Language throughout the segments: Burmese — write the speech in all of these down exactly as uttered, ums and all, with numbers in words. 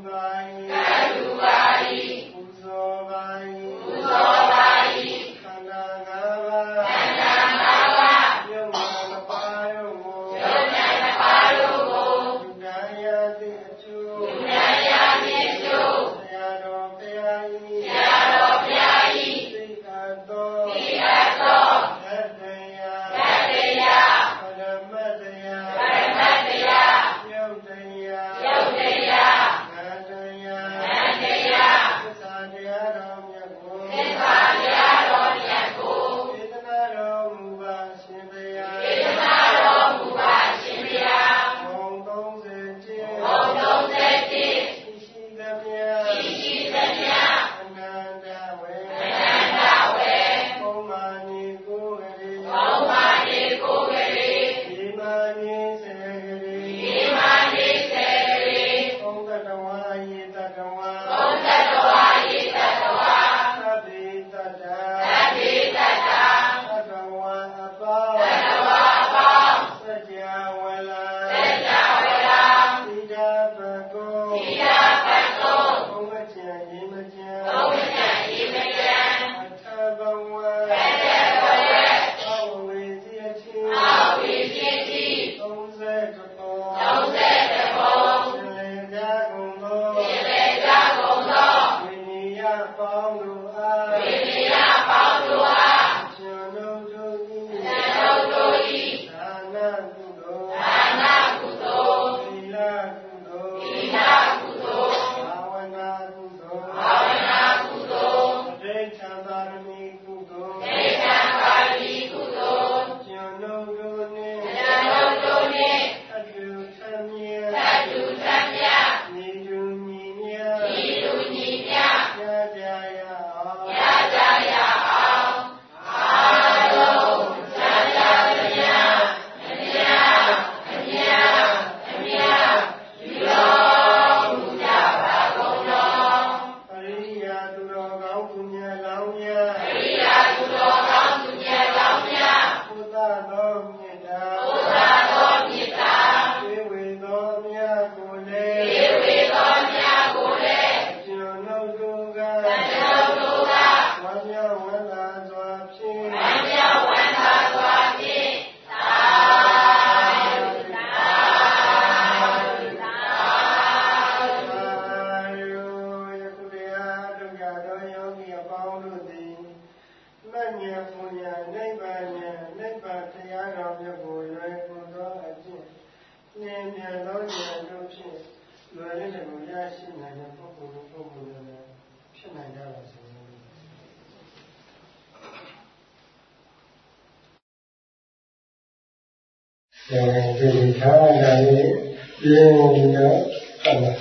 ဒီခါတိုင်းပြင်းတော့ဟုတ်လား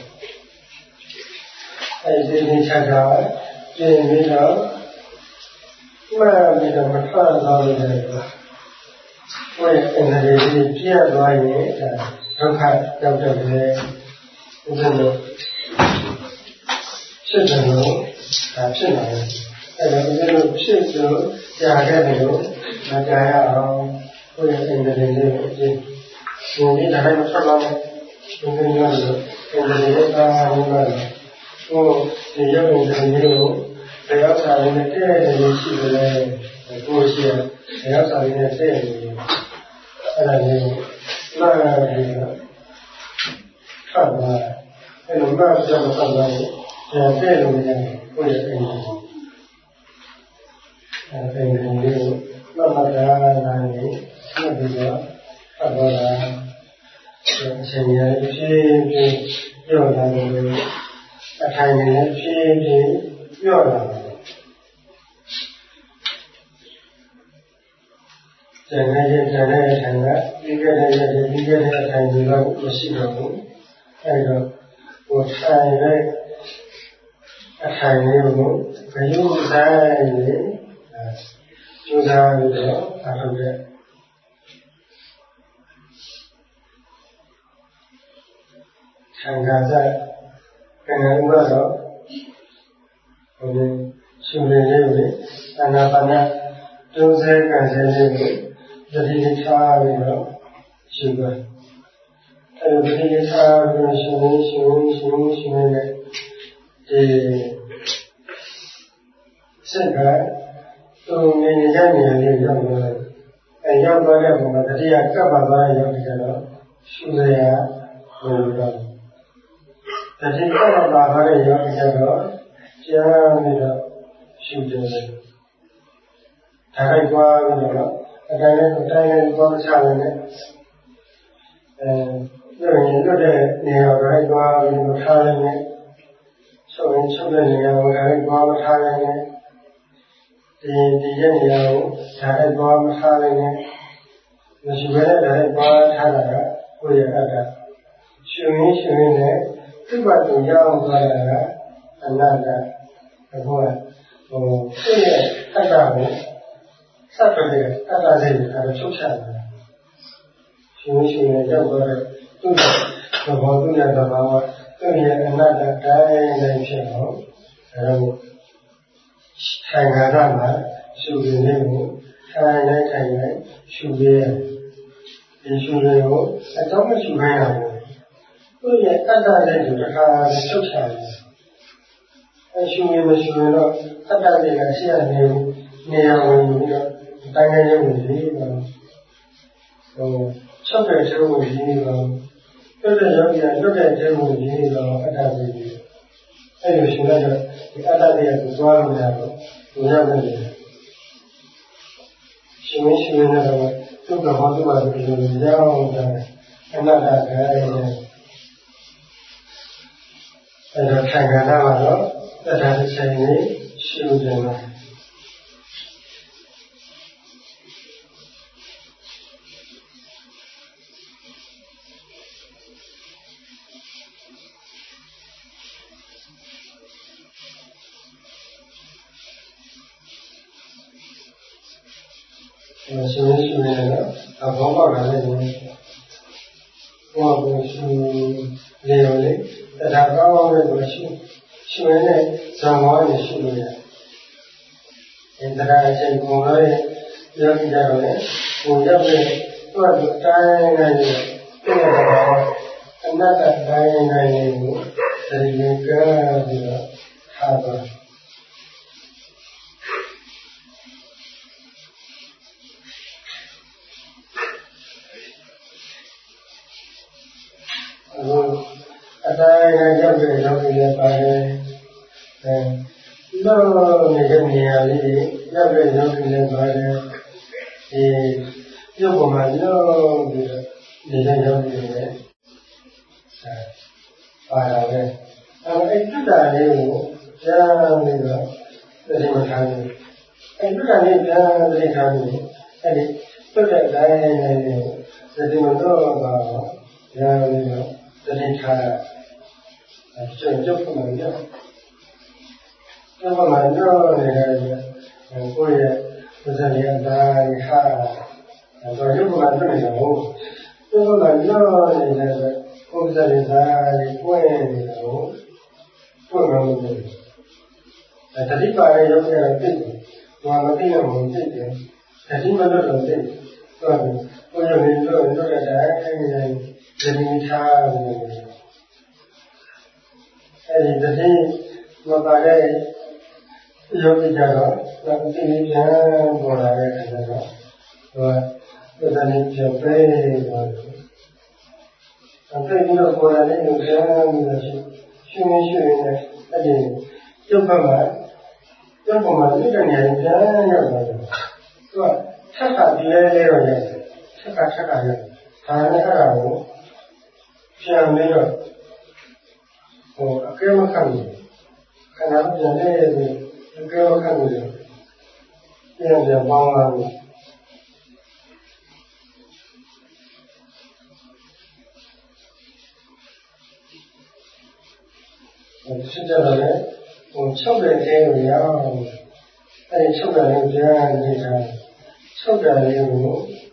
အဲဒီဒီချက်တော့ပြင်းပြီးတော့မှန်ပြီးတော့မထွက်သွားလို့လည်းပါဘယ်အနေနဲ့ပြည့်သွားရင်ဒုက္ခရောက်တယ်လေဥပဒေဖြစ်တယ်လို့ဒါဖြစ်လာတယ်အဲဒါဥပဒေဖြစ်လို့ကြာခဲ့တယ်လို့မကြာရအောင်ဘယ်အနေနဲ့လဲဒီဒီတိုင်းမထွက်လာဘူးဒီလိုမျိုးလို့အဲဒီလိုသာဟုတ်လားဟိုဒီရုပ်ကိုဒီလိုတရားစာရင်းနဲ့တည့်တယ်လို့ရှိတယ်ကိုရှိရတရားစာရင်းနဲ့တည့်တယ်အဲ့ဒါမျိုးလာပြီးတော့ဖတ်လာအဲ့လိုမှကြောက်ဖတ်လာရင်တည့်လို့ရတယ်ကိုယ့်ရဲ့အိမ်ကြီးအဲ့ဒီလိုမျိုးမှတ်မှတ်တာနိုင်နေဆက်ပြီးတော့ဖတ်သွားတာအချိန်ရဖြည်းဖြည်းပြောလာတယ်အထိုင်နဲ့ဖြည်းဖြည်းပြောလာတယ်ကျန်တဲ့ကျန်တဲ့အထိုင်ကပြီးခဲ့တဲ့ပြီးခဲ့တဲ့အထိုင်တွေကမရှိတော့ဘူးအဲဒါဟိုထိုင်တဲ့အထိုင်လေးကိုဘယ်လိုဆိုင်လဲကျိုးစားပြီးတော့အထုတ်တဲ့ခံစားချက်ခံရမှုတော့ဟိုရှင်လေးလေးအနာပါနတုံးစဲခံစားလေးကိုတတိယထားပြီးတော့ရှင်ပဲအဲဒီတတိယထားပြီးရှင်လေးရှင်လေးရှင်လေးရှင်လေးဒီစိတ်ကသူနေနေကြနေလေးရောက်သွားတယ်အဲရောက်သွားတဲ့ပုံမှာတတိယကပ်ပါသွားတဲ့ရောက်ကြတော့ရှုရရလို့တော့တတိယကပ်ပါသွားတဲ့ရောက်ကြတော့ကြားနေတော့ရှုတယ်ဒါလိုက်သွားပြီးတော့အတိုင်းနဲ့အတိုင်းနဲ့သွားချတယ်နဲ့အဲညညတဲ့နေရာတိုင်းသွားပြီးတော့ထားတယ်နဲ့ဆိုရင်ချုပ်တဲ့နေရာကိုလည်းသွားမထားနိုင်နဲ့ဒီဒီရဲ့နေရာကိုဒါလည်းသွားမထားနိုင်နဲ့မရှိဘဲနဲ့ဒါလည်းသွားထားတာကကိုယ့်ရဲ့အတ္တရှင်ရင်းရှင်ရင်းနဲ့သူ့ဘာသူရောက်သွားတာကအနတ္တအခုကဟိုသူ့ရဲ့အတ္တကိုစပ်ပြတဲ့အတ္တစိတ်ကလည်းချုပ်ချတယ်ရှင်ရင်းရှင်ရင်းရောက်သွားတဲ့သူ့သဘောသူ့ရဲ့သဘောသူ့ရဲ့အနတ္တတိုင်းတိုင်းဖြစ်အောင်အဲလိုထိုင်ကြတာမှာရှုရင်းလေးကိုထိုင်လိုက်ထိုင်လိုက်ရှုရင်းဒီရှုရင်းကိုအတော့မရှုခိုင်းရဘူးသူ့ရဲ့အတ္တစိတ်ကိုတစ်ခါချုပ်ချတယ်အဲရှုရင်းမရှုရင်တော့အတ္တစိတ်ကရှိရနေနေရာဝင်ပြီးတော့တိုင်းတိုင်းရုပ်ဝင်ပြီးတော့ဟိုချုပ်တဲ့ကျိုးကိုရင်းပြီးတော့တွတ်တဲ့ယောဂီကတွတ်တဲ့ကျိုးကိုရင်းပြီးတော့အတ္တစိတ်ကိုအဲ့လိုရှုလိုက်တော့ဒီအတ္တစိတ်ကိုသွားလို့ရတော့ဘုရားမင်းရှင်မရှင်နဲ့တော့သူ့ကဟောသူ့ဘာလို့ဒီလိုရောက်တာအနတ္တကဲအဲ့တော့ခံရတာတော့တရားဆိုင်နေရှုတယ်မှာရှင်ရှင်နဲ့တော့ဘောပေါက်တာလည်းဘုရားကိုရှင်လေရောလေတရားကောင်းကောင်းနဲ့ကိုရှင်ရှင်နဲ့ဇံမောနဲ့ရှင်လို့ရတယ်။အဲတရားအချိန်ကိုလည်းယောဂီကြတော့လေဟိုရောက်တဲ့သူ့အတိုင်းတိုင်းနဲ့ပြည့်တယ်အနတ္တတိုင်းတိုင်းကိုသတိနဲ့ကြပြီးတော့ထားပါအတိုင်းရောက်တဲ့ရောက်တဲ့ပါတယ်အဲလောနေတဲ့နေရာလေးရောက်တဲ့ရောက်တဲ့ပါတယ်ဒီရုပ်ပေါ်မှာလောပြီးတော့နေတဲ့ရောက်တဲ့အဲပါလာတယ်အဲဒီတ္တလေးကိုကြားပြီးတော့သိမှထားတယ်အဲဒီတ္တလေးကြားသိထားတယ်အဲဒီတွတ်တဲ့အတိုင်းလေးကိုသိမှတော့ပါကြားပြီးတော့သိထားကျုပ်ကျုပ်မှလည်းကျုပ်မှလည်းနေရတယ်ကိုယ့်ရဲ့ပဇာတိအတိုင်းဟာတော့ရုပ်မှတွေ့နေတော့ကျုပ်မှလည်းနေတဲ့ကိုယ်ပဇာတိတိုင်းပွင့်နေတော့ပွင့်လို့နေတယ်တတိပါရဲ့ရုပ်ကလည်းသိတယ်ဘာမသိတော့ဘူးသိတယ်တတိမလို့တော့သိတယ်ဆိုတော့ကိုယ်ရဲ့ရုပ်ရုပ်တဲ့တိုင်းဒီမိထားနေတယ်အဲဒီတတိမပါတဲ့ယောဂီကြတော့ဒီနေ့ပြန်ပေါ်လာတဲ့အခါကျတော့ဟိုကသတိကျပဲပါတယ်။အဲဒီပြီးတော့ပေါ်လာတဲ့လူပြန်ပြီးတော့ရှင်ရှင်ရှင်နဲ့အဲဒီကျုပ်ဘက်မှာကျုပ်ဘက်မှာဒီတနေရာပြန်ရောက်လာတယ်။သူကထပ်ခါပြဲလဲတော့ရတယ်။ထပ်ခါထပ်ခါရတယ်။ဒါနဲ့အဲ့ဒါကိုပြန်ပြီးတော့ဟိုအကဲမခံဘူးခဏပြန်နေပြီအကဲမခံဘူးပြန်ပြန်ပေါင်းလာဘူးဖြစ်ကြတယ်လေဟိုချုပ်တဲ့ကျင်းကိုရအောင်အဲဒီချုပ်တယ်လေးပြန်နေတာချုပ်တယ်လေးကို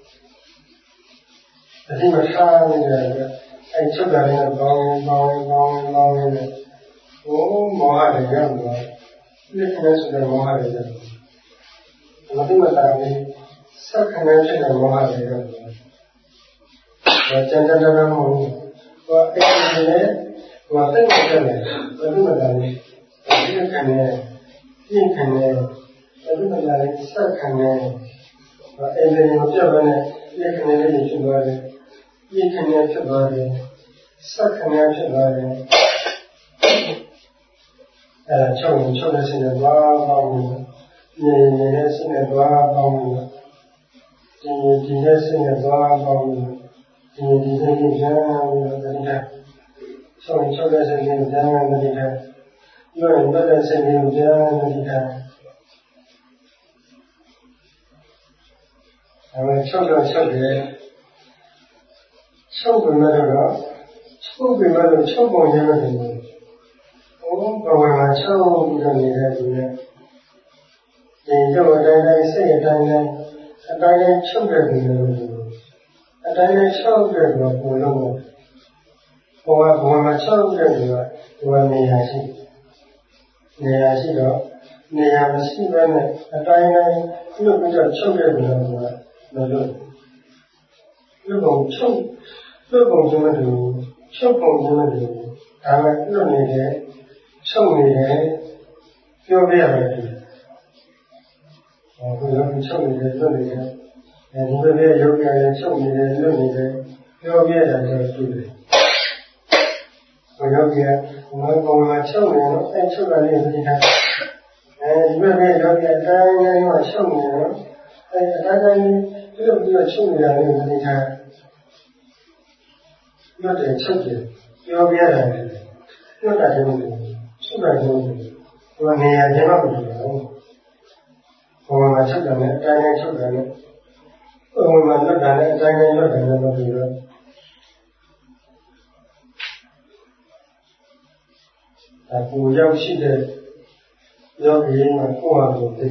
ဒီမှာထားနေတယ်အဲချုပ်တယ်လေးကောင်းကောင်းကောင်းကောင်းနဲ့ဟိုမောဟတွေရောက်သွားဒီကနေ့ဆိုတဲ့မောဟတွေရောက်သွားဒီမှာတာပြီးစက္ကန့်ဖြစ်တဲ့မောဟတွေရောက်သွားဒါကျန်တဲ့တည်းမဟုတ်ဘူးဟိုအဲ့ဒီနဲ့ဟိုတိတ်နေတယ်ဘယ်လိုမှမလုပ်ဘူးဖြစ်ခံနေပြင်းခံနေအဲဒီမှာလည်းဆက်ခံနေအဲ့ဒီမပြတ်ဘဲနဲ့ပြင်းခံနေလေးဖြစ်သွားတယ်ပြင်းခံနေဖြစ်သွားတယ်ဆက်ခံနေဖြစ်သွားတယ်အဲချုပ်ရင်ချုပ်တဲ့စိတ်နဲ့ဘာမှမဟုတ်ဘူးနေနေတဲ့စိတ်နဲ့ဘာမှမဟုတ်ဘူးဒီဒီရဲ့စိတ်နဲ့ဘာမှမဟုတ်ဘူးဒီဒီစိတ်ကိုကြားလို့တရားချုပ်ရင်ချုပ်တဲ့စိတ်နဲ့ကြားလို့တရားပြောရင်ဘယ်တဲ့စိတ်ကိုကြားလို့တရားအဲချုပ်တော့ချုပ်တယ်ချုပ်ပြီးတော့ချုပ်ပြီးတော့ချုပ်ပုံရမယ်ဘဝမှာချုပ်ပြီးတော့နေတဲ့သူနဲ့ဒီတော့အတိုင်းတိုင်းစိတ်အတိုင်းတိုင်းအတိုင်းတိုင်းချုပ်တဲ့သူလို့အတိုင်းတိုင်းချုပ်တဲ့သူကဘုံလုံးဘဝဘဝမှာချုပ်တဲ့သူကဘဝနေရာရှိနေရာရှိတော့နေရာမရှိဘဲနဲ့အတိုင်းတိုင်းပြုတ်ပြီးတော့ချုပ်တဲ့သူကမလို့ပြုတ်ပုံချုပ်ပြုတ်ပုံချင်းမတူချုပ်ပုံချင်းမတူဒါမှပြုတ်နေတဲ့ချုပ်နေတယ်ပြောပြရတယ်ဟောဘုရားချုပ်နေတယ်လွတ်နေတယ်အဲဒီလိုပဲယောဂီရဲ့ချုပ်နေတယ်လွတ်နေတယ်ပြောပြရတယ်ဆိုတူတယ်ဘုရားကြီးကဘုရားကောင်းမှာချုပ်နေတော့အဲချုပ်တာလေးသိတာအဲဒီလိုပဲယောဂီအတိုင်းတိုင်းမှာချုပ်နေတော့အဲအတိုင်းတိုင်းပြုတ်ပြီးတော့ချုပ်နေတာလေးသိတာလွတ်တယ်ချုပ်တယ်ပြောပြရတယ်လွတ်တာလည်းမဟုတ်ချုပ်တာလည်းမဟုတ်ဒီနေရာကျတော့မဟုတ်ဘူးဘုံမှာချုပ်တယ်နဲ့အတိုင်းတိုင်းချုပ်တယ်နဲ့ဘုံမှာလွတ်တယ်နဲ့အတိုင်းတိုင်းလွတ်တယ်နဲ့မပြီးတော့အခုရောက်ရှိတဲ့ယောဂီမှာကိုယ်ဟာကိုယ်သိ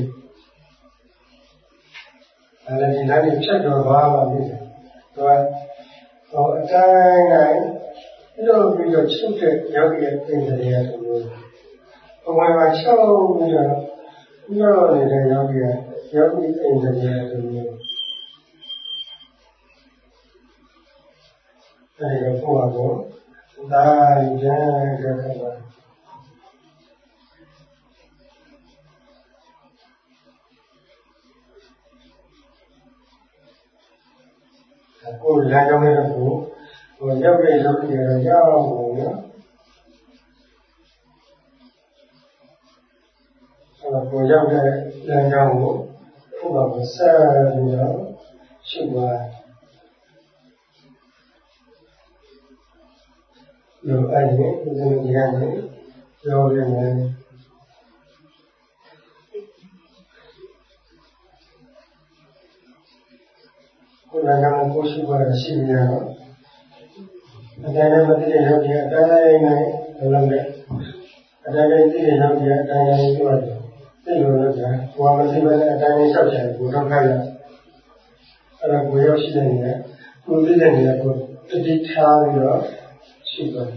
အဲ့ဒီနားကြီးဖြတ်တော့ဘာမှမဖြစ်ဘူးသူကဟောအတိုင်းတိုင်းပြီးတော့ပြီးတော့ချုပ်တဲ့ယောဂီရဲ့ပြင်တယ်ရတယ်ဘုံမှာချုပ်ပြီးတော့ပြောနေတဲ့ယောဂီကယောဂီအိမ်တရားဆိုလို့အဲဒီတော့ဘုရားကဒါကြတဲ့ကဘာကိုယ်လမ်းကြောင်းနဲ့ကိုဟိုရောက်တဲ့ယောဂီကတော့ရောက်ဘူးနော်ကိုရောက်တဲ့လမ်းကြောင်းကိုဘုရားကဆက်ပြီးတော့ရှုပါလို့အဲ့ဒီဒီလိုကြီးနေပြောရမယ်ကိုယ်ကလည်းကိုယ်ရှုပါရှိနေတော့အတိုင်းနဲ့မသိတဲ့ယောဂီအတိုင်းနဲ့လုံးတယ်အတိုင်းနဲ့သိတဲ့ယောဂီအတိုင်းနဲ့ပြောတယ်သိလို့လည်းကြာဘဝမသိဘဲနဲ့အတိုင်းနဲ့ဆောက်ချင်ကိုတော့ခိုင်းရအဲ့ဒါကိုရောက်ရှိတဲ့နေရာကိုသိတဲ့နေရာကိုတတိထားပြီးတော့ရှိပါတယ်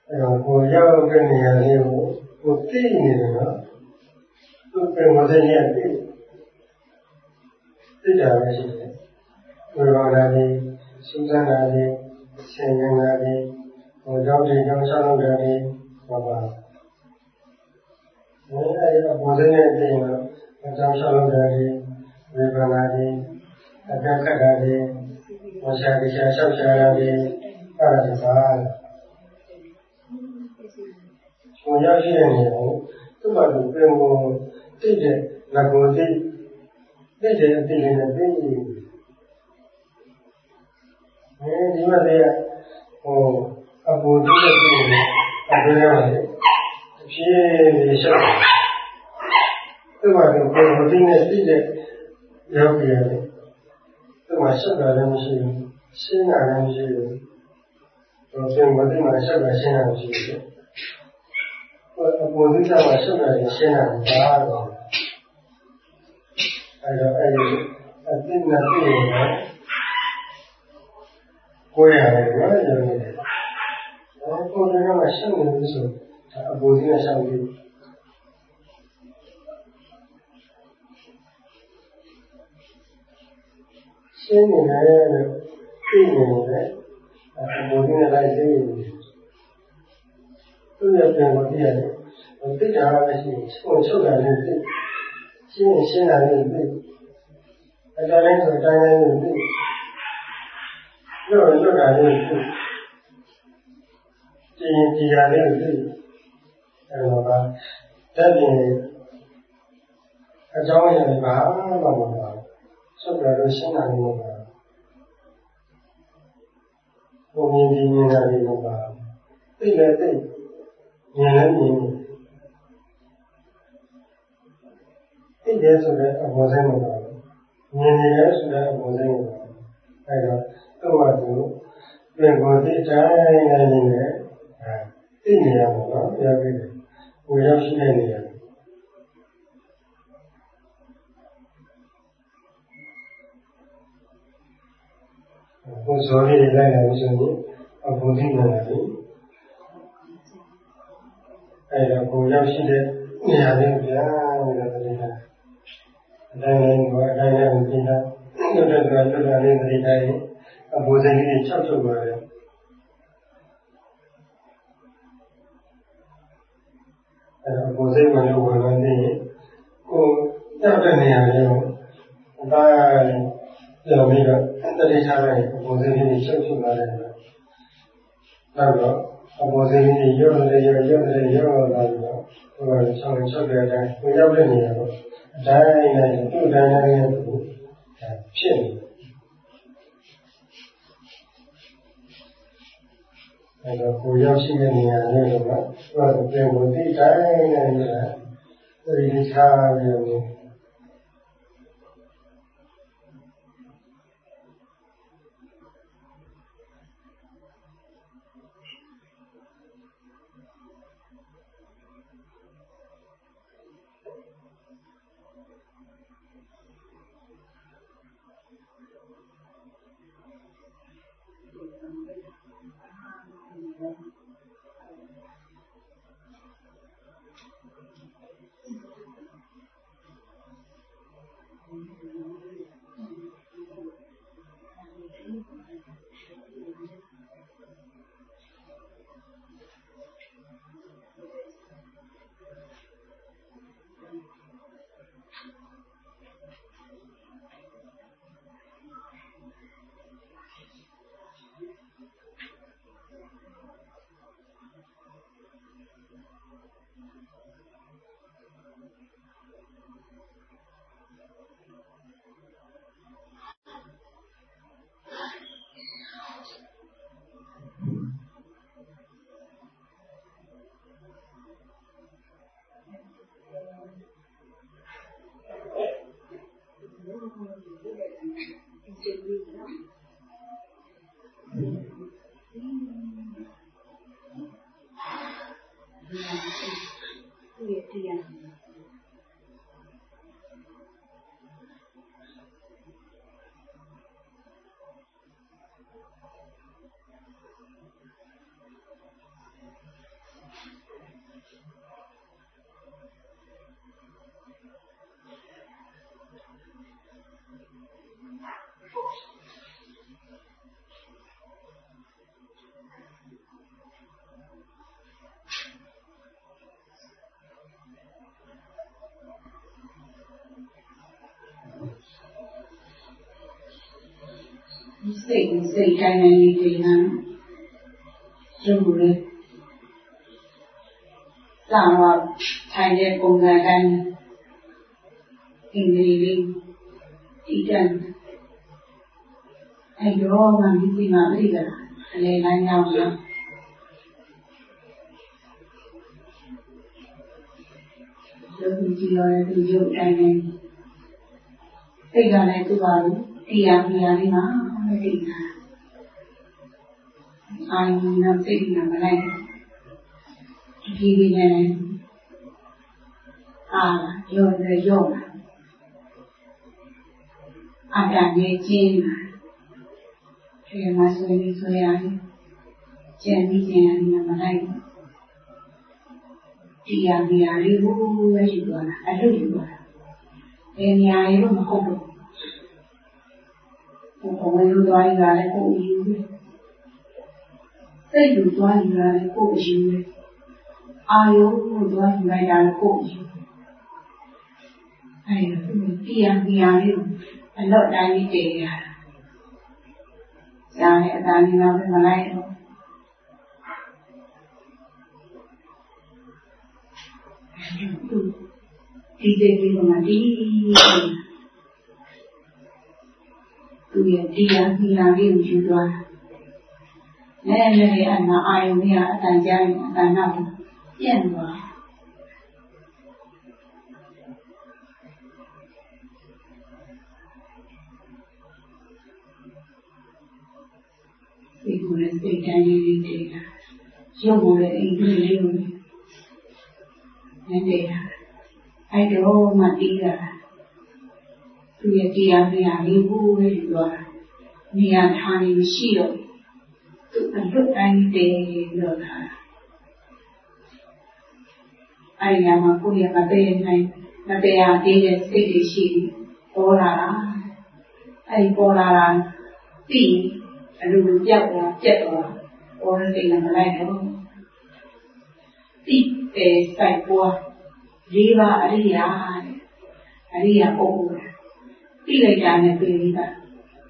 အဲတော့ကိုရောက်တဲ့နေရာလေးကိုကိုသိနေတယ်နော်သူ့ပြန်မသိရင်သိသိတာပဲရှိတယ်ဝေဘာနာလေးစူးစမ်းတာလေးဆင်ញံတာလေးဟိုကြောင့်ဒီကြောင့်ဆောင်းတာလေးဘာပါအဲဒီအပေါ်တဲ့နေရာမှာအကြောင်းဆောင်းတာလေးဝေဘာနာလေးအကန့်ခတ်တာလေးဝရှာကြရှာလျှောက်ရှာတာလေးအဲ့ဒါတွေပါကိုရောက်ရှိတဲ့နေရာကိုသူ့ဘာသူပြန်ကိုသိတဲ့ငကိုသိသိတဲ့အသိလေးနဲ့သိနေအဲဒီမှာတည်းဟိုအပူသိတဲ့သိနေအပူရပါတယ်ဖြည်းဖြည်းရှောက်သူ့ဘာသူပြန်ကိုသိတဲ့သိတဲ့ရောက်ပြရတယ်သူ့မှာရှောက်တာလည်းမရှိဘူးရှင်းတာလည်းမရှိဘူးတော့ပြန်ကိုသိမှရှောက်တာရှင်းတာမရှိဘူးအပေါ်သိတာမှာရှုပ်တယ်ရှင်းတာပါတော့အဲတော့အဲဒီအသိနဲ့သိရင်လည်းကိုယ်ရတယ်နော်ရုံနေတယ်အဲကိုယ်ကမှရှုပ်နေလို့ဆိုအပေါ်သိနဲ့ရှောက်ပြီးရှင်းနေတယ်လို့သိနေတယ်အပေါ်သိနဲ့လိုက်သိနေတယ်သူ့ရဲ့ပြန်ကိုသိရတယ်သိတာလည်းရှိကိုယ်ချုပ်တာလည်းသိရှင်းရှင်းတာလည်းသိအတိုင်းတိုင်းဆိုအတိုင်းတိုင်းလည်းသိလွတ်လွတ်တာလည်းသိကြည်ကြည်တာလည်းသိအဲတော့ကတတ်ရင်အကြောင်းအရာတွေဘာမှမပါဘူးချုပ်တာလို့ရှင်းတာလည်းမပါဘူးကိုမြင်ကြည့်မြင်တာလည်းမပါဘူးသိလည်းသိမြင်လည်းမြင်သိတယ်ဆိုတဲ့အပေါ်ဆိုင်မှာပါမြင်နေတယ်ဆိုတဲ့အပေါ်ဆိုင်မှာပါအဲတော့သူ့မှာသူပြန်ကိုသိတိုင်းနိုင်နေတယ်သိနေရမှာနော်ပြောပြတယ်ကိုရောက်ရှိနေနေတယ်ကိုဇော်လေးလိုက်လာလို့ဆိုရင်အပေါ်သိနေတယ်အဲတော့ကိုရောက်ရှိတဲ့နေရာလေးပြန်ပြီးတော့သိတာအတိုင်းတိုင်းကအတိုင်းတိုင်းကိုသိတာလွတ်တဲ့ကလွတ်တာလေးသိတိုင်းအပေါ်စိတ်လေးချက်ချုပ်သွားတယ်အဲတော့အပေါ်စိတ်ဝင်လို့ဝင်လာနေကိုရောက်တဲ့နေရာလေးကိုအတိုင်းပြောပြီးတော့တတိထားလိုက်အပေါ်စိတ်လေးချက်ချုပ်သွားတယ်နောက်တော့အပေါ်စိတ်လေးရော့တယ်ရော့ရော့တယ်ရော့လာပြီးတော့ဟိုဆောင်းချက်တဲ့အတိုင်းကိုရောက်တဲ့နေရာကိုအတိုင်းတိုင်းသူ့အတိုင်းတိုင်းနဲ့သူဖြစ်နေအဲတော့ကိုရောက်ရှိတဲ့နေရာလေးကမှသူကပြန်ကိုသိတိုင်းနဲ့နေတာအဲဒီထားပြီးတော့စိတ်စိတ်တိုင်းတိုင်းလေးတွေနာရုပ်ကိုယ်သာတော့ထိုင်တဲ့ပုံစံတိုင်းအင်းလေးလေးဒီတန်အဲ့တော့မှဒီဒီမှာပြိတာအလေလမ်းရောက်တော့ရုပ်ကြည့်ရတဲ့ဒီရုပ်တိုင်းတိုင်းစိတ်ကလည်းသူ့ပါလို့တရားမြာလေးမှာမသိတာအာယုံနဲ့စိတ်ကမလိုက်ဒီဒီနဲ့အာရောရရောအာတန်ရဲ့ကျင်းဒီမှာဆိုရင်ဆိုရတယ်ကျန်ပြီးကျန်နေမလိုက်တရားမြာလေးကိုပဲယူသွားတာအလုပ်ယူသွားတာဘယ်နေရာရောမဟုတ်ဘူးဘုံဝင်လို့သွားရတာကိုယူတယ်စိတ်လိုသွားရတာကိုယူတယ်အာယုံကိုသွားယူလိုက်တာကိုယူအဲ့ဒါတရားမြာလေးအလော့တိုင်းတည်ရတာကြားတဲ့အတိုင်းတော့မလိုက်တော့ဒီဒီဒီကမှဒီသူရဲ့တရားမြာလေးကိုယူသွားလဲလဲအနာအာယုံကြီးအတန်ကြားရင်အတန်နောက်ပြန့်သွားဒီကိုယ်စိတ်တိုင်းလေးတွေးတာရုပ်ကိုယ်အိမ်ကြီးလေးကိုနေတာအဲ့တော့မှတီးတာသူရဲ့တရားမြာလေးကိုပဲယူသွားတာနေရာထားနေမရှိတော့သူအလွတ်တိုင်းတည်လို့တာအဲ့ဒီမှာကိုယ့်ရဲ့မသေးနိုင်မတရားသေးတဲ့စိတ်တွေရှိပေါ်လာတာအဲ့ဒီပေါ်လာတာပြီးအလိုလိုပြောက်သွားပြက်သွားပေါ်တဲ့စိတ်နဲ့မလိုက်တော့ပြီးတဲ့စိုက်ပွားလေးပါအရိယာအရိယာပုဂ္ဂိုလ်ပြီးလိုက်တာနဲ့ပြေးပြီးတာ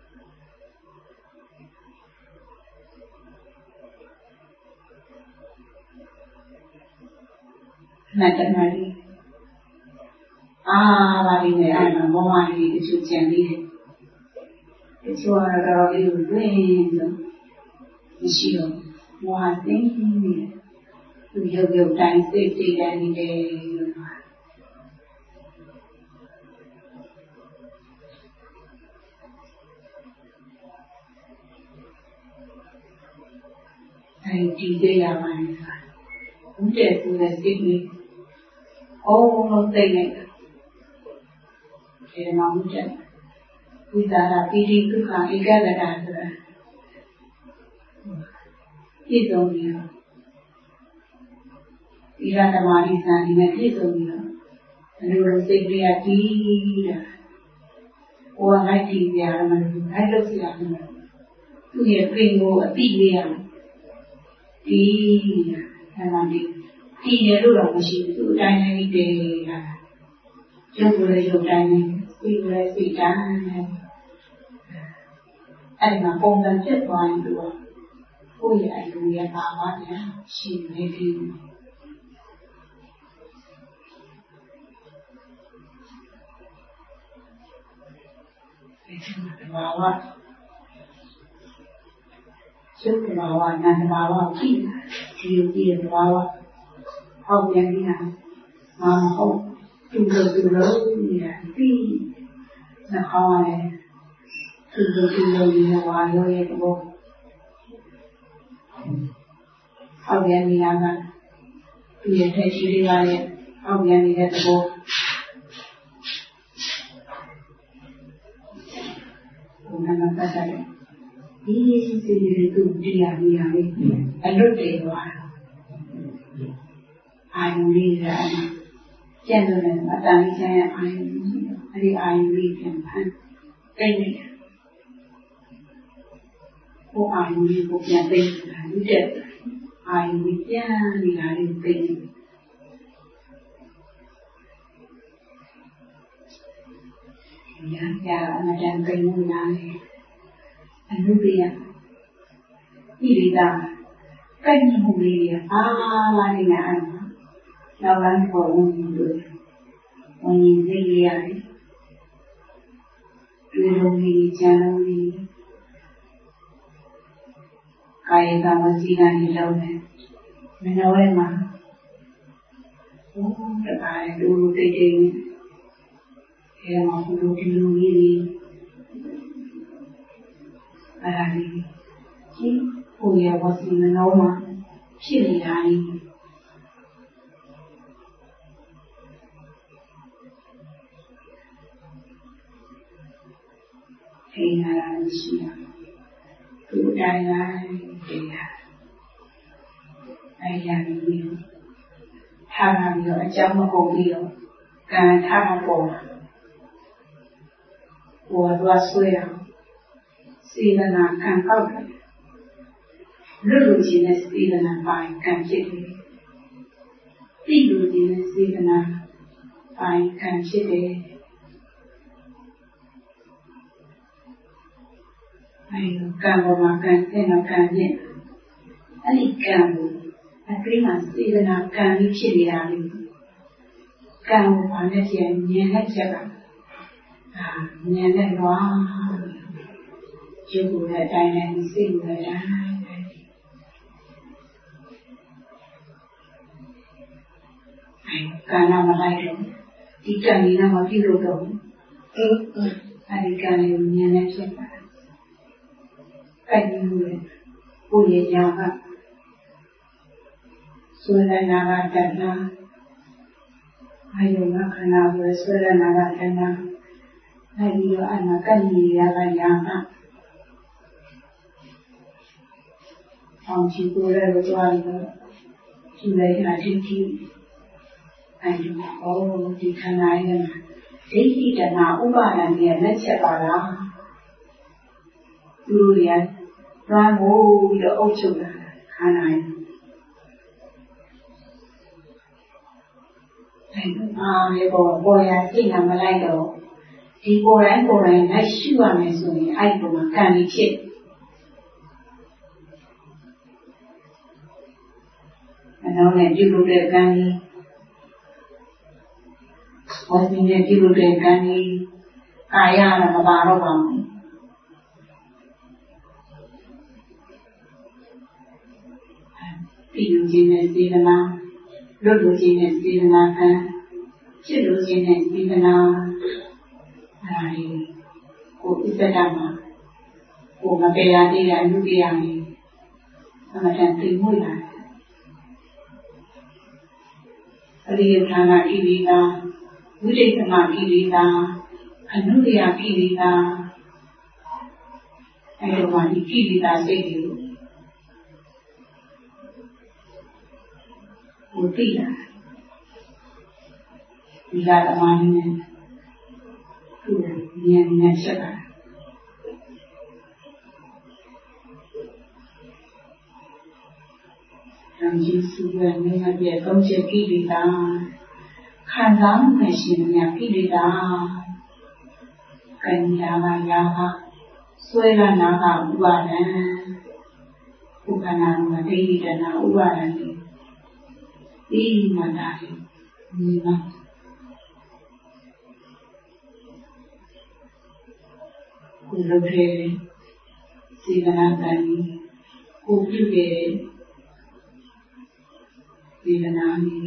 နာတနာလေးအာဘာလေးနဲ့အဲ့မှာမောဟလေးတချို့ကြံသေးတယ်တချို့ကတော့လေးကိုတွင်းဆိုမရှိတော့မောဟသိနေတယ်သူရုပ်ရုပ်တိုင်းစိတ်စိတ်တိုင်းနေတယ်လို့ပြောအဲဒီတည်ရပါမယ်ဆိုတာဘုဒ္ဓဆိုတဲ့စိတ်လေးအော်လို့သိနေတယ်ဒီမှာဘုဒ္ဓဝိသရာပိဋိဒုက္ခဧကဂတဆိုတာပြည့်စုံပြီးတော့ဒီရသမာဓိစံဒီနဲ့ပြည့်စုံပြီးတော့အလိုလိုစိတ်လေးကတည်တာဟိုကလိုက်တည်ကြရမှာလို့လိုက်လို့ရမှာသူ့ရဲ့ပင်ကိုအတိလေးရဒီအဲ့ဒါဒီဒီရလို့တော့မရှိဘူးသူ့အတိုင်းလေးတည်တာရုပ်ကိုယ်ရုပ်တိုင်းစိတ်ကိုယ်စိတ်တိုင်းအဲ့ဒီမှာပုံစံပြတ်သွားရင်သူကကိုယ့်ရဲ့အလိုရဲ့ပါပါညာရှိနေပြီဒီမှာဘာဝရုပ်ဘာဝနာမ်ဘာဝကြည့်ဒီလိုကြည့်ရဘာဝဟောက်ပြန်နေတာမမဟုတ်သူလိုသူလိုနေတာပြီးနှခေါင်းရတယ်သူလိုသူလိုနေတာဝါရောရဲ့ဘောဟောက်ပြန်နေတာကသူရဲ့ထက်ရှိလေးပါရဲ့ဟောက်ပြန်နေတဲ့သဘောဘုရားနာပတ်တယ်ဒီစီစီလေးသူတရားမြာလေးအလွတ်တယ်သွားအာယုလေးကကျန်တယ်အတန်ကြီးရဲ့အာယုအဲ့ဒီအာယုလေးပြန်ဖန်တိတ်နေဟိုအာယုလေးကိုပြန်သိတာဒီတဲ့အာယုလေးပြန်နေတာလေးသိနေညာညာအမှန်တန်သိနေလားအနုပယဤဒီတာကိုက်မှုလေးရအားလာနေတာအဲ့မှာနောက်လမ်းပေါ်ဝင်လို့ဝင်ရင်သိရတယ်ဒီလိုမျိုးကြံလို့ဒီကာယကံဝစီကံတွေလုံးတယ်မနှောထဲမှာဟိုတခါလေလူတိတ်တိတ်အဲမှာဘုလိုဒီလိုကြီးအဲ့ဒါလေးဒီဟိုရဝစီမနှောမှာဖြစ်နေတာကြီးအိမ်လာရှိတာသူတိုင်းတိုင်းပြည်တာအဲ့ရပြီးထားမှပြီးတော့အကြောင်းမကုန်ပြီးတော့ကံထားမှပေါ်လာဟိုတော့ဆွဲအောင်စေတနာကံကောက်တယ်လွတ်လို့ခြင်းနဲ့စေတနာပိုင်းကံဖြစ်တယ်သိလို့ခြင်းနဲ့စေတနာပိုင်းကံဖြစ်တယ်အဲ့ကံပေါ်မှာကံတဲ့တော့ကံနဲ့အဲ့ဒီကံကိုအတိမှာစေတနာကံကြီးဖြစ်နေတာလေကံကိုဘာနဲ့ပြန်ဉာဏ်နဲ့ချက်ကအာဉာဏ်နဲ့လွားရုပ်ကိုလည်းအတိုင်းနဲ့စိတ်ကိုလည်းအတိုင်းအဲ့ကံနာမလိုက်တော့ဒီကံကြီးကမပြုလို့တော့အဲ့အဲ့ဒီကံလေးဉာဏ်နဲ့ဖြစ်တာအဲ့ဒီလိုကိုယ်ရဲ့ညာကဆွေလနာကတဏှာအာယုငါခန္ဓာကိုဆွေလနာကတဏှာအဲ့ဒီတော့အနာကဏ္ဍရကညာကအောင်ကြည့်ကိုယ်လည်းကြွားပြီးတော့ကြည့်လိုက်တာဒီကြည့်အဲ့ဒီဟောဒီခန္ဓာရဲ့မှာဒိဋ္ဌိတဏှာဥပါဒံရဲ့လက်ချက်ပါလားသူတို့ရလွမ်းမိုးပြီးတော့အုပ်ချုပ်တာခန္ဓာရဲ့အဲ့ဒါအားလေပေါ်ပေါ်ရသိနာမလိုက်တော့ဒီပေါ်တိုင်းပေါ်တိုင်းလိုက်ရှုရမယ်ဆိုရင်အဲ့ဒီမှာကံကြီးဖြစ်အနောက်နဲ့ပြုလုပ်တဲ့ကံကြီးဟောဒီနဲ့ပြုလုပ်တဲ့ကံကြီးကာယနဲ့မပါတော့ပါဘူးပြုခြင်းနဲ့စေတနာလွတ်လို့ခြင်းနဲ့စေတနာကံဖြစ်လို့ခြင်းနဲ့စေတနာအဲ့ဒါလေးကိုဣစ္ဆဒမှာကိုမတရားသေးတဲ့အနုတရားလေးအမှန်တန်သိမှုလာအရိယဌာနကိလေသာဝိသေသမကိလေသာအနုတရားကိလေသာအဲ့ဒီမှာဒီကိလေသာစိတ်တွေကိုကိုသိတာဒီကသမားနဲ့သူ့ဉာဏ်နဲ့ချက်တာဉာဏ်ကြီးစုရနေရတဲ့သုံးချက်ကိလေသာခံစားမှုနဲ့ရှင်များကိလေသာကံညာကရာကဆွဲလာနာကဥပါဒံဥပ္ပန္နမဒိဋ္ဌိတနာဥပါဒံဒီမှန်တာဒီမှာကိုလုပ်တဲ့စေတနာကံကိုပြုတဲ့စေတနာကြီး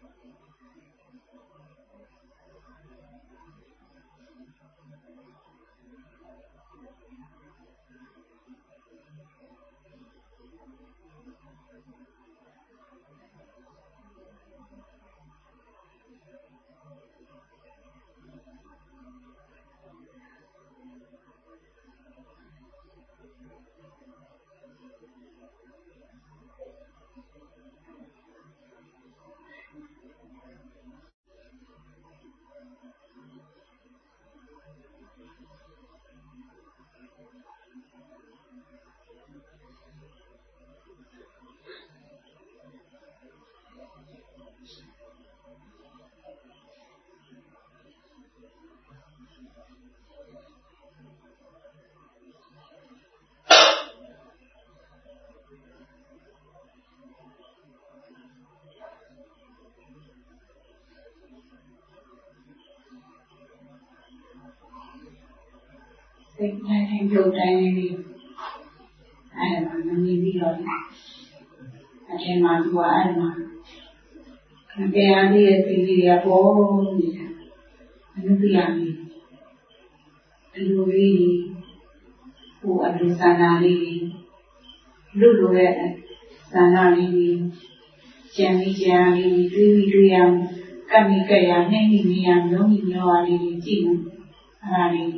Thành thành tựu này thì ai mà nó nhìn đi rồi ở trên mặt của ai mà cái anh đi thì đi à phố gì anh đi làm gì anh đi phụ anh đi sana đi lúc lúc ấy sana đi chàng đi chàng đi đi đi làm cái gì cái gì nên mình làm nó mình lo đi chỉ là đi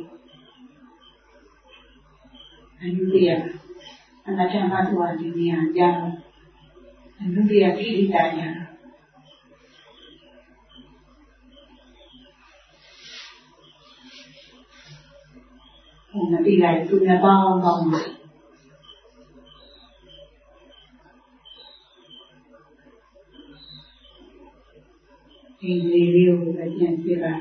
anh đi à anh đã làm bao nhiêu anh đi à giang anh đi à đi đi tại nhà anh đi lại tụi nó bao vòng thì review về chuyện kia là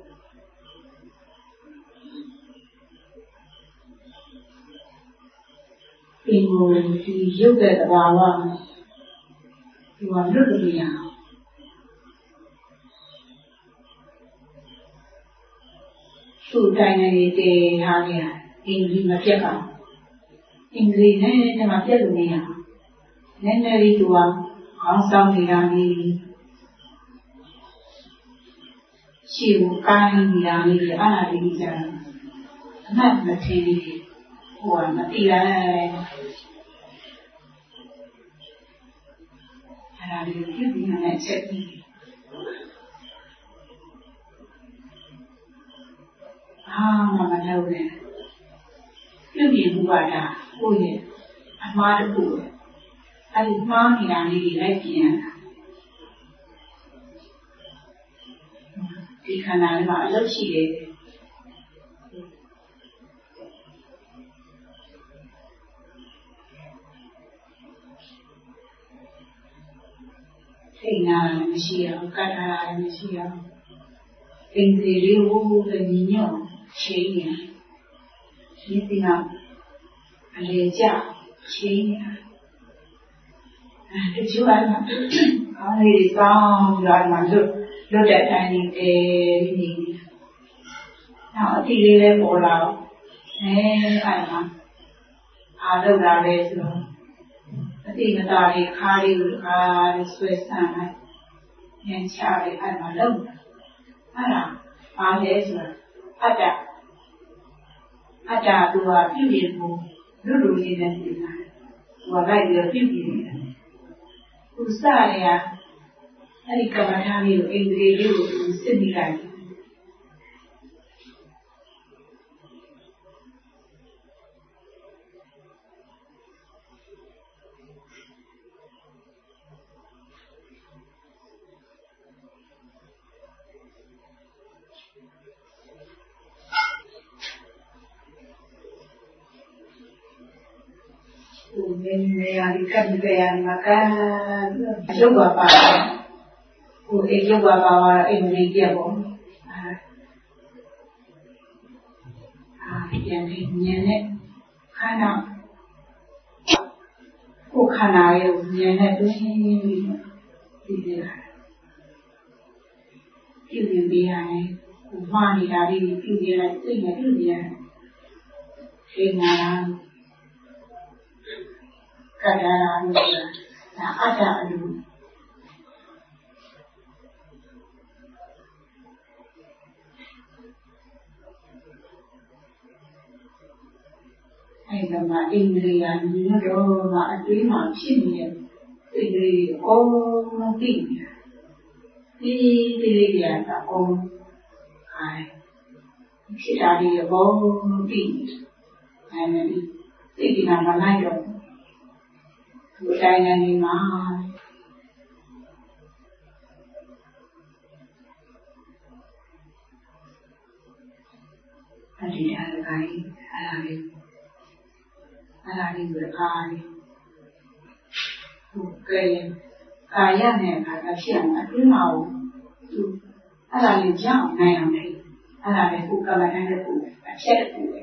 thì người thì giúp về vào vào thì vào rất là nhiều sự tài này thì hà này in gì mà chết à in gì này thì mà chết được nhiều nên là đi tụi họ xong thì làm đi chịu cay thì làm đi để ăn là đi ra nó là thế của nó đi ra là điều tiếp thì là này sẽ đi à mà mà đâu nè cái gì cũng vậy à ôi anh má được bụi anh má thì làm đi lấy tiền thì khả năng mà rất chỉ để thì nào là mình xìa, cái nào là mình xìa tình thì lưu vô về nhìn nhau chế nhỉ như thế nào lệ chạo chế nhỉ cái chú anh mà có gì con rồi mà được được đại đại nhìn cái nhìn nó thì đi lên bộ lão thế ai mà à đâu ra đây rồi thì người ta đi khai đi khai đi xuôi sang này nên cha đi ai mà đâu à là à thế rồi à đã à đã đùa phiêu điên vô đu đu gì nên gì này đùa lại đùa phiêu điên này u sa này à anh cầm thang đi anh đi đi xin đi lại mình đi cần về mà cái lúc vào vào của cái lúc vào vào em đi kia cũng à hiện hình như này khả năng của khả năng như này tôi đi đi là kiểu như bây giờ này của hoa thì đã đi kiểu như là tôi là kiểu như là thì là kadang-kadang ada dulu. အဲ့ဒါမှအင်္ဂလိပ်ကညီတော့မှအတွေးမှဖြစ်နေတယ်စိတ်ကလေးအကုန်လုံးသိနေတာဒီဒီလေးရတာအကုန်ခိုင်းဖြစ်တာဒီအကုန်လုံးသိနေတယ်အဲ့ဒါဒီသိနေတာမလိုက်တော့ဒီတိုင်းနေမှာအဲ့ဒီအားကကြီးအဲ့ဒါလေးအဲ့ဒါလေးကိုကားလေးဟုတ်ကဲ့ကာယနဲ့ခါတာဖြစ်အောင်အတွင်းမှာသူအဲ့ဒါလေးကြောက်နိုင်အောင်လေအဲ့ဒါလေးကိုကမ္ဘာနဲ့ကိုအချက်တခုပဲ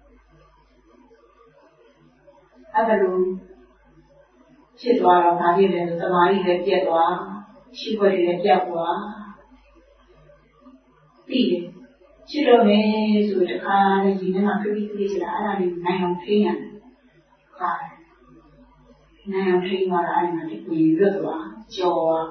အဲ့ဒါလိုဖြစ်သွားတော့ဒါလေးလည်းသမားကြီးလည်းပြတ်သွားရှိခွက်တွေလည်းပြတ်သွားပြီးတယ်ချစ်တော့မယ်ဆိုတခါလေဒီနေ့မှခရီးခရီးချလာအဲ့ဒါလေးနိုင်အောင်ထိန်းရတယ်။ဟာနိုင်အောင်ထိန်းသွားတာအဲ့မှာဒီကိုရွတ်သွားကြော်သွား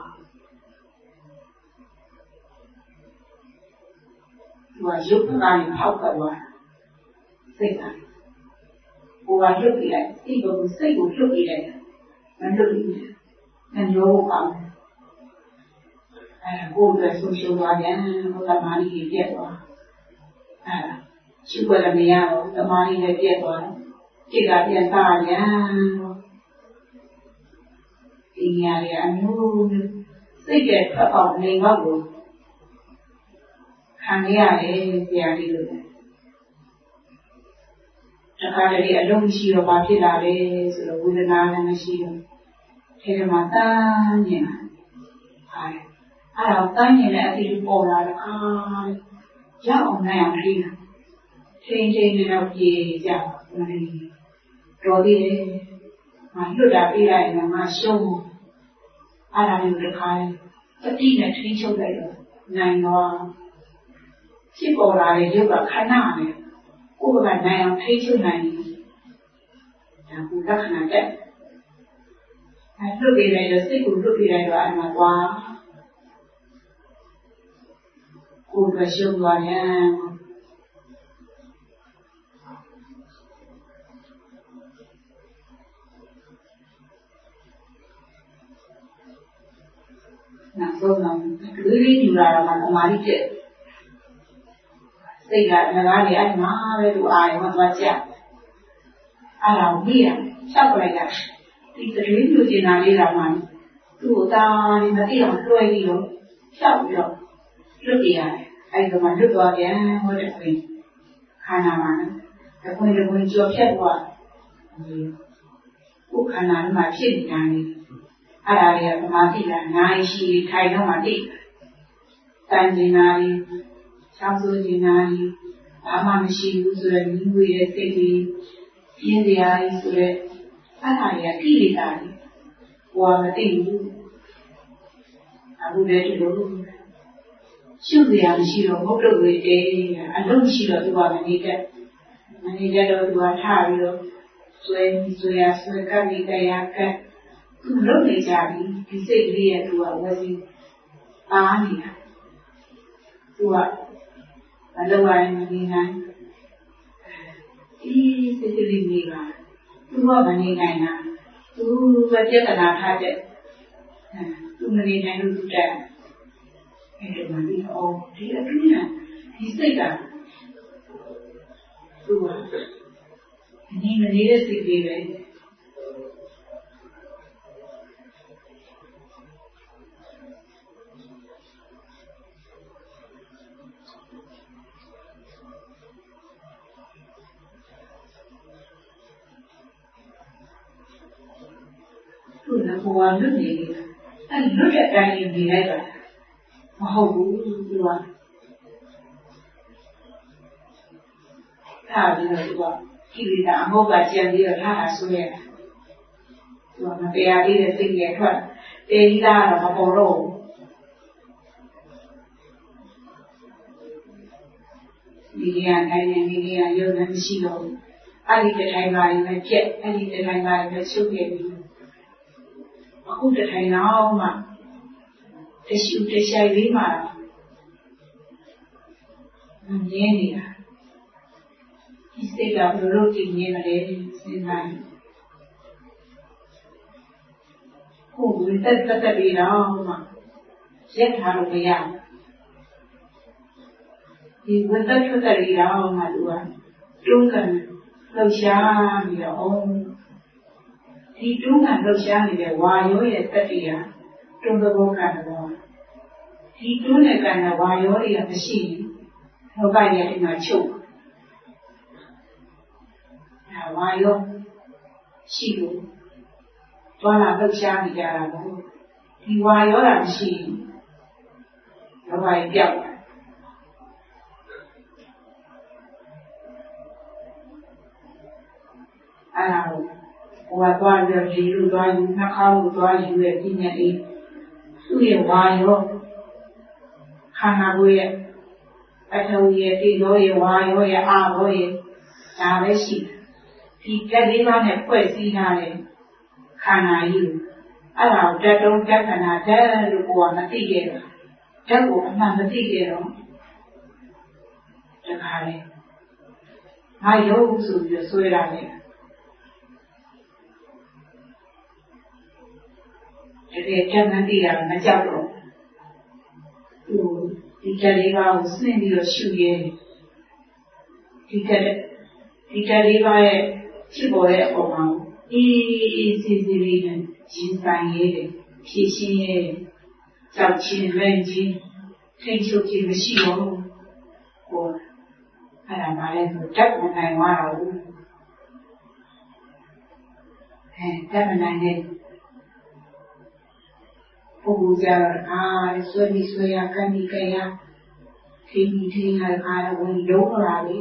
သူကရုပ်ကနေဖောက်သွားတာစိတ်ကဟိုကရုပ်ပြလိုက်ဒီဘုံစိတ်ကိုလွတ်ပြလိုက်မလွတ်ဘူး။နှမျိုးကောင်းတယ်။အဲ့ဒါကိုယ်ပဲဆူရှုံသွားပြန်ဘုရားမာရီကြီးပြတ်သွားအဲ့ဒါရှိခွက်လည်းမရတော့သမားကြီးလည်းပြတ်သွားတယ်จิตကပြန်စားရန်ဒီနေရာလေးအမျိုးစိတ်ကဖတ်အောင်နေတော့ကိုခံရတယ်ဆရာကြီးလို့တခါတည်းအလုံးရှိတော့ဘာဖြစ်လာလဲဆိုတော့ဝေဒနာလည်းမရှိတော့အဲဒီမှာတန်းနေတာဟာအဲ့တော့တန်းနေတဲ့အတိအပေါ်လာတော့အာရအောင်နိုင်အောင်ထိတာထိန်ထိန်နဲ့တော့ပြေကြတယ်တော်သေးတယ်ငါလွတ်တာပြေးလိုက်ရင်ငါရှုံးအဲ့ဒါမျိုးတစ်ခါတတိနဲ့ထိန်းချုပ်လိုက်တော့နိုင်တော့ဖြစ်ပေါ်လာတဲ့ရုပ်ကခဏနဲ့ကိုယ်ကနိုင်အောင်ထိန်းချုပ်နိုင်တယ်ဒါကလက္ခဏာတက်အဲ့လွတ်ပြေးလိုက်တော့စိတ်ကိုလွတ်ပြေးလိုက်တော့အဲ့မှာသွားကိုယ်ကရှုံးသွားရင်နောက်ဆုံးတော့လူလေးယူလာတော့မှအမားကြီးတဲ့စိတ်ကငကားနေအဲ့မှာပဲသူအာရုံသွားကြအဲ့ဒါကိုပြီးရချက်ပလိုက်တာဒီတရေမျိုးကျင်နာလေးတော့မှသူ့ကိုတာဒီမသိအောင်လွှဲပြီးတော့ချက်ပြီးတော့လွတ်ပြရတယ်အဲ့ဒါမှလွတ်သွားပြန်ဟောတဲ့ခွင်ခန္ဓာမှာတခွင်တခွင်ကြော်ဖြတ်သွားဥက္ခန္ဓာမှာဖြစ်နေတာလေအဲ့ဒါတွေကသမာဓိကနိုင်ရှိထိုင်တော့မှသိတန်ကျင်နာရီချောင်းစိုးကျင်နာရီဘာမှမရှိဘူးဆိုတော့ညီငွေရဲ့စိတ်ကြီးပြင်းစရာကြီးဆိုတော့အဲ့ဒါတွေကကိလေသာတွေဟောမသိဘူးအခုလည်းဒီလိုရှုပ်ရမရှိတော့ဘုဒ္ဓဝေတေအလုံးရှိတော့သူကမနေတတ်မနေတတ်တော့သူကထားပြီးတော့ဆွဲဆွဲရဆွဲကပ်ပြီးတရားကပ်သူလုံးနေကြပြီဒီစိတ်ကလေးရဲ့သူကဝစီပါနေတာသူကအလုံးဝမနေနိုင်ဒီစိတ်ကလေးနေပါသူကမနေနိုင်တာသူကပြဿနာထားတဲ့သူမနေနိုင်လို့သူတက်အဲ့ဒါမှဒီအောင်ဒီအတူညာဒီစိတ်ကသူကနေမနေတဲ့စိတ်လေးပဲသူကဘဝလွတ်နေတယ်အဲ့လွတ်တဲ့အတိုင်းနေလိုက်တာမဟုတ်ဘူးသူကထားပြီးတော့သူကကိလေသာအမုတ်ကကြံပြီးတော့ထားတာဆိုရတာသူကမတရားလေးတဲ့စိတ်ရဲ့ထွက်တေးကြီးလားတော့မပေါ်တော့ဘူးဒီကတိုင်းနဲ့ဒီကရုပ်နဲ့မရှိတော့ဘူးအဲ့ဒီတထိုင်ပါရင်လည်းပြက်အဲ့ဒီတထိုင်ပါရင်လည်းချုပ်ခဲ့ပြီအခုတထိုင်တော့မှတရှိတရှိလေးမှာမမြင်နေတာဒီစိတ်ကဘယ်လိုတည်နေမလဲစဉ်းစားကိုယ်ဝင်တက်တက်ပြီးတော့မှရက်ထားလို့မရဒီဝင်တက်ထွက်တက်ပြီးတော့မှသူကတွန်းကန်လှုပ်ရှားပြီးတော့ဒီတွန်းကန်လှုပ်ရှားနေတဲ့ဝါရောရဲ့တက်တီးဟာတွန်းသဘောကတော့ဒီတွန်းတဲ့ကံကဝါရောတွေကမရှိဘူးလောကရဲ့ဒီမှာချုပ်အဲဝါရောရှိလို့သွားလာလှုပ်ရှားနေကြတာပေါ့ဒီဝါရောတာမရှိဘူးလောကကြီးပြောက်တယ်အဲ့ဒါကိုဟိုကသွားပြီးဒီလိုသွားယူနှာခေါင်းကိုသွားယူရဲ့ဒီနေ့လေးသူ့ရဲ့ဝါရောခန္ဓာကိုယ်ရဲ့အထုံးရဲ့တိရောရဲ့ဝါရောရဲ့အာရောရဲ့ဒါပဲရှိဒီကက်လေးပါးနဲ့ဖွဲ့စည်းထားတဲ့ခန္ဓာကြီးအဲ့ဒါကိုတက်တုံးတက်ခဏတက်လို့ကိုယ်ကမသိခဲ့တာတက်ကိုအမှန်မသိခဲ့တော့တခါလေငါရုပ်ဆိုပြီးဆွဲတာလေတကယ်တက်မှန်းသိတာမကြောက်တော့သူဒီကလေးပါးကိုစနစ်ပြီးတော့ရှုရဲဒီကလေးဒီကလေးပါးရဲ့ဖြစ်ပေါ်တဲ့အပေါ်မှာအေးအေးစီစီလေးနဲ့ရင်ဆိုင်ရဲတယ်ဖြည့်ရှင်းရဲကြောက်ချင်းလန့်ချင်းထိတ်ချုပ်ခြင်းမရှိတော့ကိုအဲ့ဒါမှလည်းဆိုတက်မနိုင်သွားတော့ဘူးအဲတက်မနိုင်တဲ့ပုဂ္ဂိုလ်ကြတော့အားဆွေးပြီးဆွေးရကန်ဒီကြရခင်းပြီးထင်းရအားဝင်လုံးလာလေ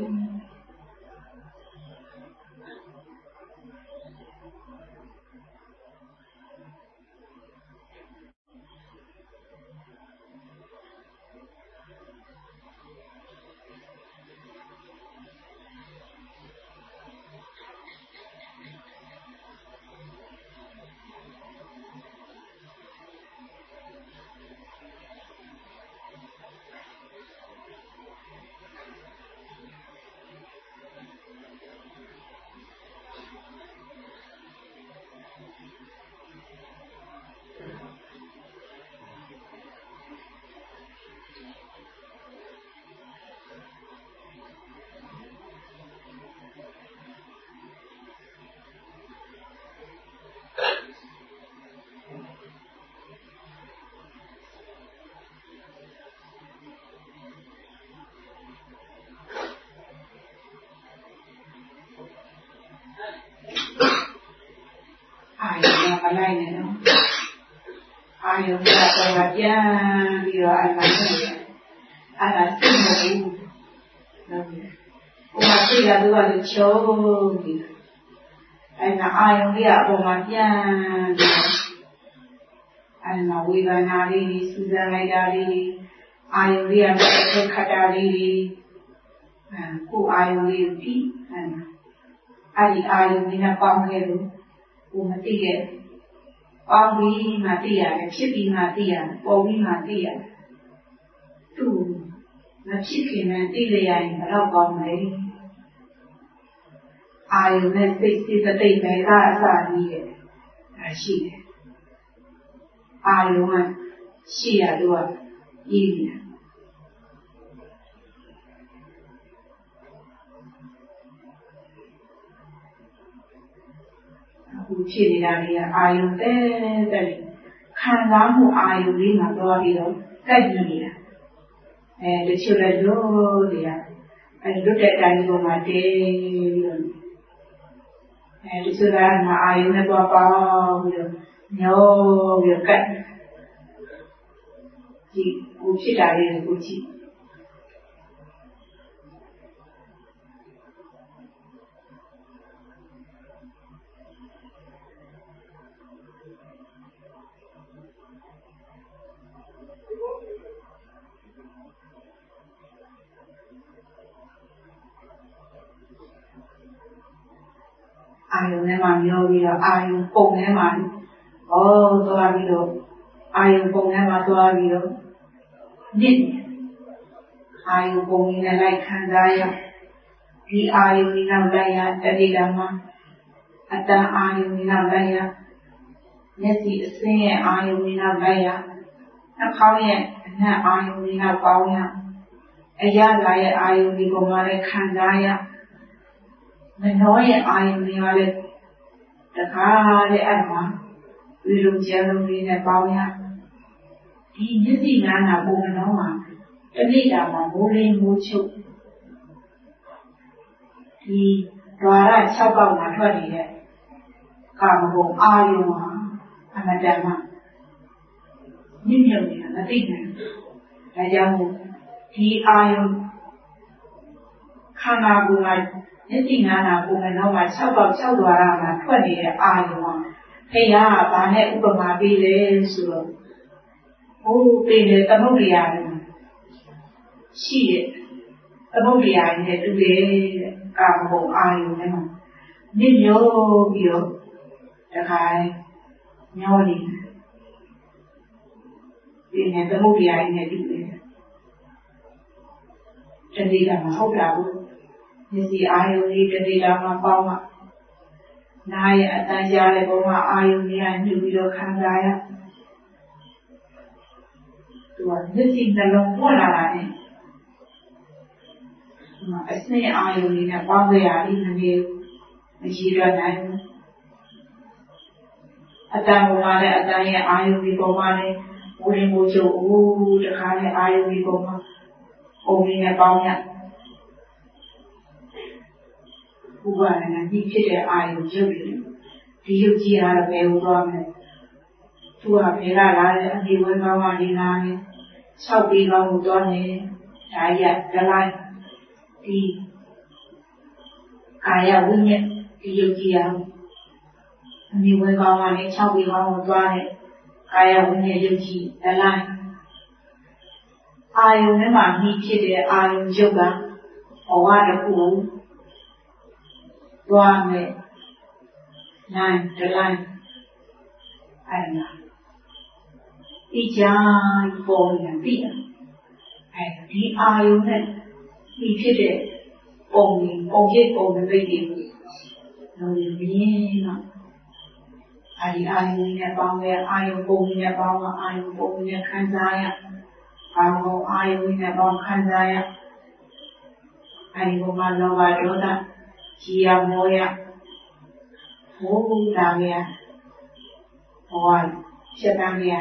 မလိုက်နဲ့နော်အာယုံကတော့ပြန်ပြီးတော့အမှန်တည်းအဲ့ဒါသိမဘူးနော်ဟိုမှာသိတာသူကလည်းချုံပြီးအဲ့ဒါအာယုံလေးကအပေါ်မှာပြန်ပြီးအဲ့ဒါဝေဒနာလေးစူးစမ်းလိုက်တာလေးအာယုံလေးကလည်းခက်တာလေးအဲကိုအာယုံလေးကိုပြီးအဲ့ဒါအဲ့ဒီအာယုံလေးနဲ့ပေါင်းခဲ့လို့ကိုမသိရဲ့ပေါင်းပြီးမှသိရတယ်ဖြစ်ပြီးမှသိရတယ်ပေါ်ပြီးမှသိရတယ်သူမဖြစ်ခင်နဲ့သိရရင်ဘယ်တော့ကောင်းမလဲအာယုနဲ့စိတ်စိတ်တိတ်ပဲကအစကြီးရဲ့အဲရှိတယ်အာယုကရှိရတော့ရည်တယ်ဖြစ်နေတာတွေကအာယုန်တဲ့တဲ့ခံစားမှုအာယုန်လေးမှာတော့ပြီးတော့ကြိုက်နေတာအဲတချို့လည်းလို့တွေကအဲလွတ်တဲ့အတိုင်းပေါ်မှာတည်ပြီးတော့အဲတချို့ကအာယုန်နဲ့ပေါ်ပေါင်းပြီးတော့ညောပြီးတော့ကြိုက်ဒီကိုဖြစ်တာလေးကိုကြည့်အာယုန်ထဲမှာမျောပြီးတော့အာယုန်ပုံထဲမှာဩသွားပြီးတော့အာယုန်ပုံထဲမှာသွားပြီးတော့နစ်အာယုန်ပုံနဲ့လိုက်ခံစားရဒီအာယုန်ကြီးနောက်လိုက်ရတတိယမှာအတန်အာယုန်နဲ့လိုက်ရမျက်စိအစင်းရဲ့အာယုန်နဲ့လိုက်ရနှာခေါင်းရဲ့အနံ့အာယုန်နဲ့ပေါင်းရအရသာရဲ့အာယုန်ဒီပေါ်မှာလည်းခံစားရမနှောရဲ့အာယုန်တွေကလည်းတခါတဲ့အဲ့မှာဒီလိုကျဲလုံးလေးနဲ့ပေါင်းရဒီမျက်စိနားနာပုံနှောမှာတနေ့တာမှာမိုးလေးမိုးချုပ်ဒီဓာရ၆ပေါက်မှာထွက်နေတဲ့ကာမဂုဏ်အာယုံဟာအမတန်မှမြင့်မြတ်နေတာမသိနိုင်ဘူး။ဒါကြောင့်ဒီအာယုံခန္ဓာကိုယ်မှာမျက်စိနားနာပုံနဲ့တော့မှ၆ပေါက်၆ဓာရမှာထွက်နေတဲ့အာယုံဟာဖရာကဘာနဲ့ဥပမာပေးလဲဆိုတော့ဟိုးပေးတဲ့သမုဒ္ဒရာရှိတဲ့သမုဒ္ဒရာနဲ့တူတယ်ကာမဂုဏ်အာယုန်နဲ့မြင့်မြောပြီးတော့တခါမျောနေဒီနဲ့သမုဒ္ဒရာနဲ့တူတယ်တတိကမဟုတ်တာဘူးမျက်စိအာယုန်လေးတတိကမှပေါင်းမှနားရဲ့အတန်ကြားတဲ့ပုံမှာအာယုန်ကြီးကညှိပြီးတော့ခံစားရသူကမျက်စိနှလုံးပွင့်လာတာနဲ့အစင်းအာယုန်လေးနဲ့ပေါင်းကြရပြီးမနေမရှိတော့နိုင်ဘူးအတန်ပေါ်မှာလည်းအတန်ရဲ့အာယုန်ဒီပေါ်မှာလည်းဘုရင်မိုးချုပ်ဦးတခါနဲ့အာယုန်ဒီပေါ်မှာပုံလေးနဲ့ပေါင်းရဘုရားနဲ့ဒီဖြစ်တဲ့အာယုန်ရုပ်တွေဒီရုပ်ကြီးအားဘယ်လိုသွားမလဲသူကဘယ်လာလာတဲ့အဒီဝဲကောင်းကနေလာနေ၆ပြီးကောင်းကိုသွားနေဒါရဒလိုက်ဒီကာယဝိညာဉ်ဒီယုတ်ကြီးအောင်အမိဝဲကောင်းကနေ၆ပြီးကောင်းကိုသွားတဲ့ကာယဝိညာဉ်ယုတ်ကြီးဒလိုက်အာယုန်ထဲမှာမြည်ဖြစ်တဲ့အာယုန်ယုတ်ကဘဝတစ်ခုသွားမယ်နိုင်ဒလိုက်အဲ့ဒါဒီကြာပေါ်နေပြီအဲဒီအာယုန်နဲ့ဒီဖြစ်တဲ့ပုံပုံရိပ်ပုံရိပ်တွေကိုလုံးဝမြင်တော့အဲဒီအာယုန်နဲ့ပေါင်းတဲ့အာယုန်ပုံနဲ့ပေါင်းတဲ့အာယုန်ပုံနဲ့ခံစားရအာယုန်အာယုန်နဲ့ပေါင်းခံစားရအဲဒီဘုမှာလောဘဒေါသကြီးရမောရဘုဒါရဘဝချက်တမ်းရ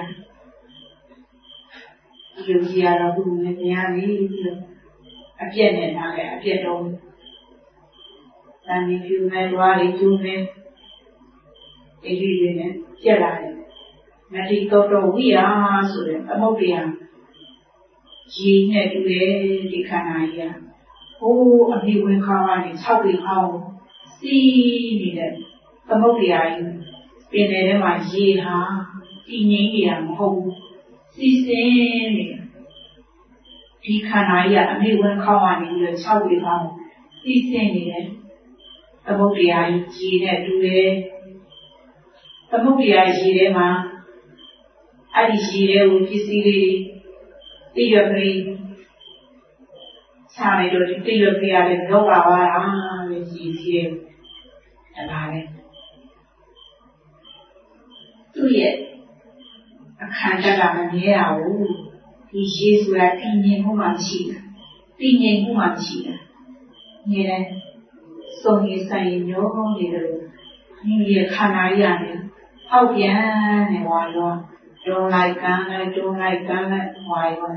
ဒီလိုကြီးရတော့ဘုနဲ့များနေပြီးတော့အပြည့်နဲ့ထားတယ်အပြည့်တော့တန်ပြီးကျူမဲ့တွားလေးကျူမဲ့ဒီလိုလေးနဲ့ပြက်လာတယ်မတိတော့တော့ဝိယာဆိုတဲ့သမုဒ္ဒရာရေနဲ့တူတယ်ဒီခန္ဓာကြီးကဟိုးအမိဝင်ခေါင်းကနေ၆ပေခေါင်းစီးနေတဲ့သမုဒ္ဒရာကြီးပင်ထဲမှာရေဟာတည်ငြိမ်နေတာမဟုတ်ဘူးစီးစင်းနေဒီခန္ဓာကြီးကအမိဝင်ခေါင်းကနေပြီးတော့၆ပေခေါင်းစီးစင်းနေတယ်သမုဒ္ဒရာကြီးရေနဲ့တူတယ်သမုဒ္ဒရာရေထဲမှာအဲ့ဒီရေထဲကိုပစ္စည်းလေးတိရပရိခြားနေတော့ဒီတိရပရိရတယ်လောကဝါရာပဲရှိသေးတယ်ဒါလည်းသူ့ရဲ့အခန္ဓာကမမြဲရဘူးဒီရေဆိုတာတည်ငြိမ်မှုမှမရှိဘူးတည်ငြိမ်မှုမှမရှိဘူးမြဲတယ်စုံရည်ဆိုင်ညောနေတယ်ဒီရဲ့ခန္ဓာကြီးရတယ်အောက်ပြန်နေဝါရောတွန်းလိုက်ကမ်းလိုက်တွန်းလိုက်ကမ်းလိုက်ဝါရော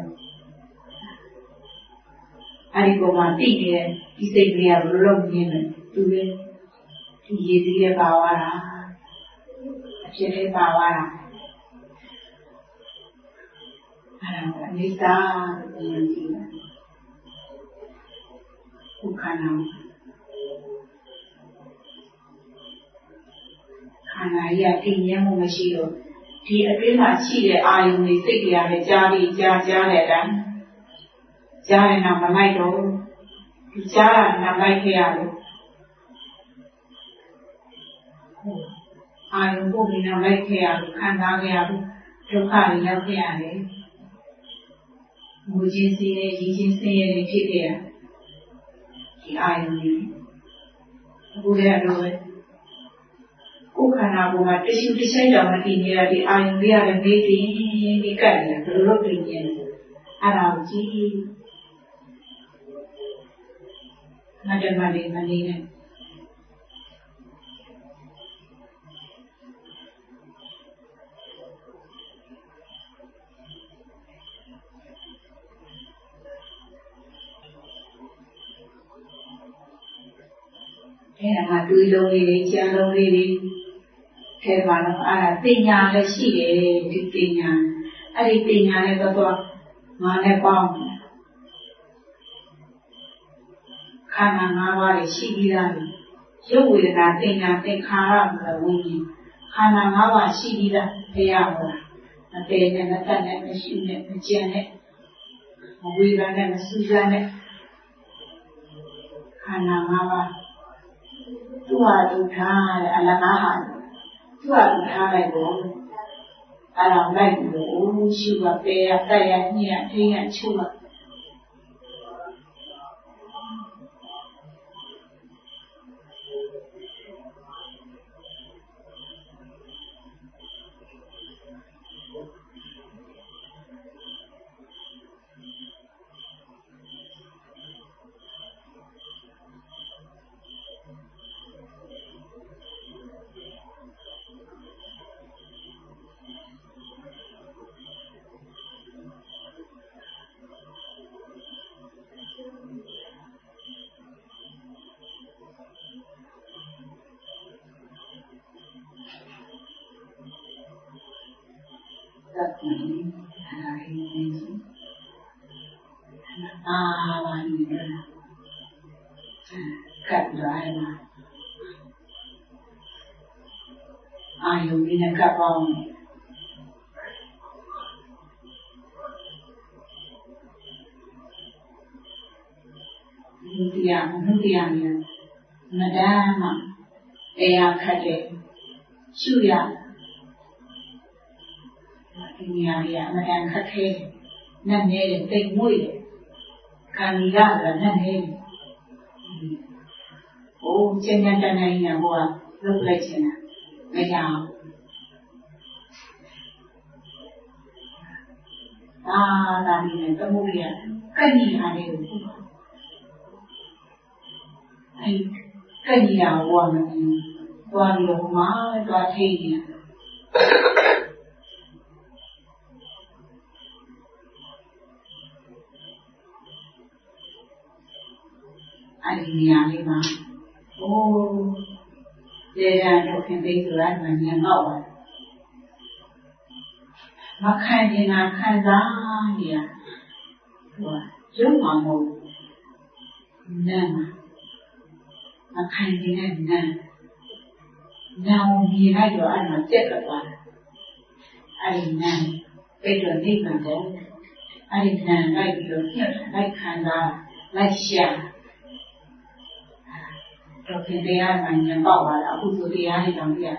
အဲ့ဒီကောင်မှတိနေတဲ့ဒီစိတ်ကလေးကဘယ်လိုလုပ်နေလဲသူလေဒီရည်စည်းရဲ့ပါဝါတာအဖြစ်လေးပါဝါတာအဲ့ဒါကအနိစ္စကိုမြင်ကြည့်တယ်ခုခန္ဓာခန္ဓာကြီးကတည်ငြိမ်မှုမရှိတော့ဒီအတွင်းမှာရှိတဲ့အာယုန်တွေစိတ်တွေရတယ်ကြားပြီးကြားကြားတဲ့အတိုင်းကြားရင်တော့မလိုက်တော့ဒီကြားတာနားလိုက်ခဲ့ရလို့အာယုန်ကိုပြီးနားလိုက်ခဲ့ရလို့ခံစားခဲ့ရလို့ဒုက္ခတွေရောက်ခဲ့ရတယ်ငိုခြင်းစင်းရဲ့ရည်ခြင်းစင်းရဲ့ဖြစ်ခဲ့ရဒီအာယုန်တွေအခုလည်းတော့ကိုယ်ခန္ဓာကိုယ်မှာတ िश ူတချိုက်တောင်မတည်နေရတဲ့အာယုံလေးရတယ်မေးပြီးဒီကတ်နေဘယ်လိုလုပ်ပြင်နေလဲအဲ့ဒါကိုကြည့်ငါတမလေးမနေနဲ့အဲ့ဒါကတွေးလုံးလေးတွေကြံလုံးလေးတွေထဲမှာတော့အဲ့ဒါပညာလည်းရှိတယ်ဒီပညာအဲ့ဒီပညာနဲ့တော့တော့ငါနဲ့ပေါင်းခန္ဓာ၅ပါးတွေရှိပြီးသားပြီရုပ်ဝေဒနာသင်ညာသင်္ခါရမှာဝိညာဉ်ခန္ဓာ၅ပါးရှိပြီးသားဘယ်ရမလားမတည်နဲ့မတတ်နဲ့မရှိနဲ့မကြံနဲ့မဝေဒနာနဲ့မစူးစမ်းနဲ့ခန္ဓာ၅ပါးသူ့ဟာသူထားတယ်အလကားဟာသူ့ဟာသူထားလိုက်တော့အဲ့ဒါလိုက်လို့ရှိပါပဲရတက်ရညက်ထင်းရချိုးပါအာဘာနေလဲကတ်လိုက်လာအာယုန်ဒီနဲ့ကပ်ပေါင်းဒီတရားမဟုတ်တရားနဲ့မဒမ်းမှတရားခတ်တဲ့ရှုရဒီနေရာကြီးအမတန်ခက်ခဲနဲ့နေတဲ့တိတ်မွေ့တယ်ခံရရတာနဲ့နေဟိုကျန်တဲ့တန်းတိုင်းကဟိုကလုတ်လိုက်ချင်တာမရဘူးအာဒါနေနဲ့တမှုရကန့်ညီဟာလေးကိုအဲ့ကန့်ညီတာဟိုကမသိဘူးသွားပြီးတော့မှသွားထိနေတယ်အဲ့ဒီနေရာလေးမှာအိုးလေရန်ထုတ်ခင်ပေးဆိုလိုက်မှညံတော့ပါမခံရင်နာခံစားနေရဟိုရုပ်မှာမဟုတ်နာမှာမခံရင်နဲ့နာနာမြင်လိုက်တော့အဲ့မှာကြက်သွားတယ်အဲ့ဒီနာပြည့်တော့နေမှာတော့အဲ့ဒီနာလိုက်ပြီးတော့ညှက်လိုက်ခံစားလိုက်ရှာတော့ဒီတရားမှညံပေါက်လာတာအခုဆိုတရားလေးတောင်ပြ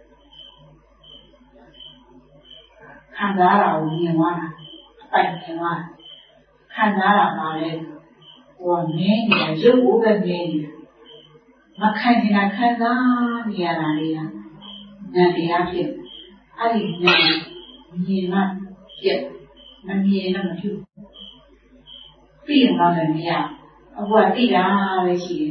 ခံစားရအောင်မြင်သွားတာအပိုင်မြင်သွားခံစားရပါလေဟိုနင်းနေရုပ်ဘုပဲနင်းနေမခံချင်တာခံစားနေရတာလေးကဉာဏ်တရားဖြစ်အဲ့ဒီဉာဏ်မြင်မှပြက်မမြင်တော့မဖြစ်ပြီးတော့လည်းမရအခုကသိတာပဲရှိတယ်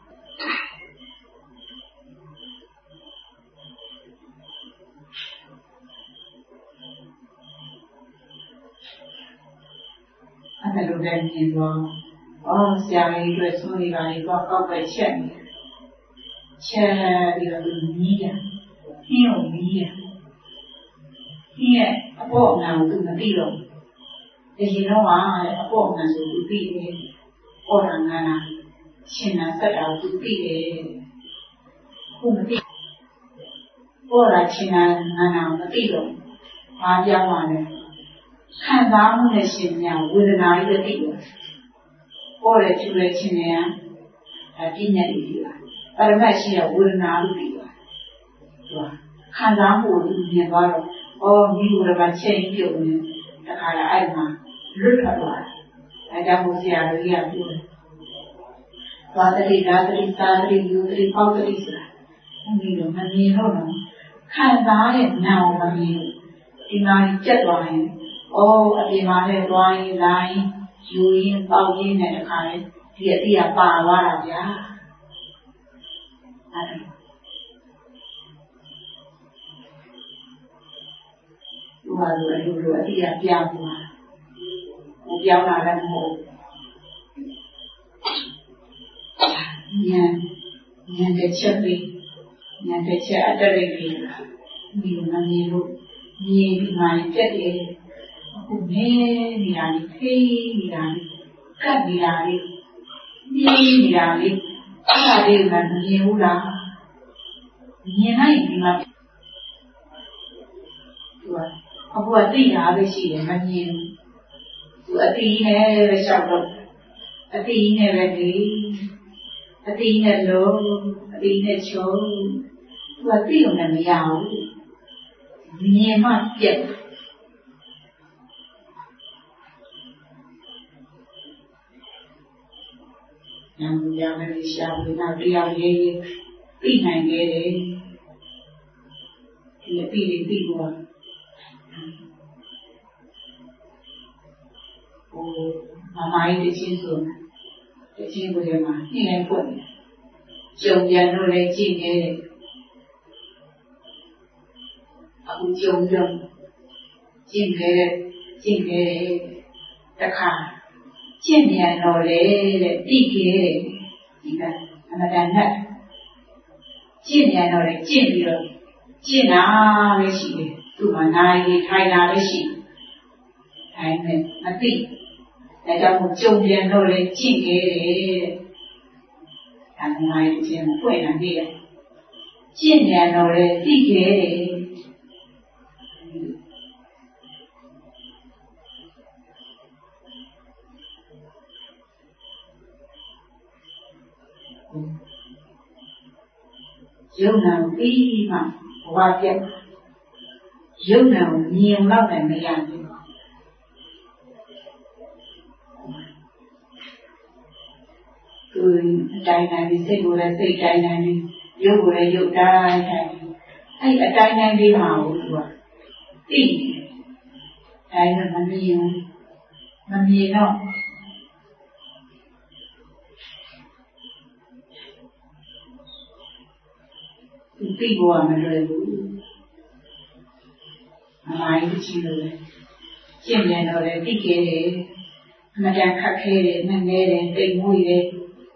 အဲ့လိုလည်းမြင်တော့အော်ဆရာကြီးတို့ဆုံးနေပါလေတော့ကောက်ပဲချက်နေချက်ပြီးတော့မြည်တယ်ခင်းအောင်မြည်တယ်ခင်းရဲ့အပေါ်အမှန်ကိုသူမသိတော့ဒီရင်တော့ကအပေါ်အမှန်ဆိုသူသိတယ်ပေါ်လာငါနာရှင်နာဆက်တာသူသိတယ်ခုမသိပေါ်လာရှင်နာငါနာမသိတော့ဘာပြောင်းလာလဲခံစားမှုနဲ့ရှင်များဝေဒနာတွေသိတယ်ပေါ်တယ်ကျူလဲခြင်းနဲ့အပြည့်နဲ့သိတယ်ပရမတ်ရှိတဲ့ဝေဒနာလို့သိတယ်သူကခံစားမှုကိုမြင်သွားတော့အော်ဒီလိုကချိန်ပြုတ်နေတခါလာအဲ့မှာလွတ်ထွက်သွားတယ်အဲဒါကိုဆရာတော်ကြီးကပြောတယ်သွားတတိဓာတတိသာတတိယူတတိပေါက်တတိဆိုတာဒီလိုမမြင်တော့တော့ခံစားတဲ့နာကိုမမြင်ဒီမှာကြက်သွားရင်အော်အပြင်မှာလည်းသွားရင်လာရင်ယူရင်ပေါက်ရင်းနဲ့တခါလေဒီအတိကပါသွားတာဗျာအဲ့ဒါဒီမှာလိုလိုလိုအတိကပြောင်းသွားဟိုပြောင်းလာလည်းမဟုတ်ဉာဏ်ဉာဏ်တစ်ချက်လေးဉာဏ်တစ်ချက်အတ္တရိပ်လေးဒီလိုမမြင်လို့မြင်ပြီးမှပြက်တယ်အခုနေနေတာလေးဖေးနေတာလေးကပ်နေတာလေးမြင်နေတာလေးအဲ့ဒါလေးကမြင်ဘူးလားမြင်လိုက်ဒီမှာသူကအခုကသိတာပဲရှိတယ်မမြင်ဘူးသူအတိနဲ့ပဲလျှောက်တော့အတိနဲ့ပဲလေအတိနဲ့လို့အတိနဲ့ချုံသူကသိုံနဲ့မရဘူးမြင်မှပြက်ဉာဏ်ဉာဏ်နဲ့ရှားပြီးနောက်တရားရေးရေးသိနိုင်ခဲ့တယ်ဒီအတိလေးသိဖို့ဟိုမမိုင်းတချင်းဆိုတချင်းကိုရမှာနှင်းလိုက်ပွက်တယ်ကြုံပြန်လို့လည်းကြည့်ခဲ့တယ်အခုကြုံကြုံကြည့်ခဲ့တယ်ကြည့်ခဲ့တယ်တခါကျင့်မြန်တော့လေတဲ့တိခဲ့တယ်ဒီကအမတန်နဲ့ကျင့်မြန်တော့လေကျင့်ပြီးတော့ကျင့်တာပဲရှိတယ်သူ့မှာနိုင်နေထိုင်တာပဲရှိထိုင်နေမသိဒါကြောင့်မို့ကြုံပြန်တော့လေကျင့်ခဲ့တယ်တဲ့ဒါနိုင်ခြင်းဖွင့်နေတယ်ကျင့်မြန်တော့လေတိခဲ့တယ်ယုံနာပြီးမှဘဝပြတ်ယုံနာကိုမြင်တော့လည်းမရဘူးသူအတိုင်းတိုင်းဒီစိတ်ကိုလည်းစိတ်တိုင်းတိုင်းရုပ်ကိုလည်းရုပ်တိုင်းတိုင်းအဲ့အတိုင်းတိုင်းလေးမှာကိုသူကသိတယ်ဒါမှမမြင်မမြင်တော့သိဖို့ကမလွယ်ဘူးအမိုင်းတစ်ချင်းလိုလေကျင့်ပြန်တော့လေသိခဲ့တယ်အမှန်တန်ခက်ခဲတယ်နည်းနည်းတယ်တိတ်မွေ့တယ်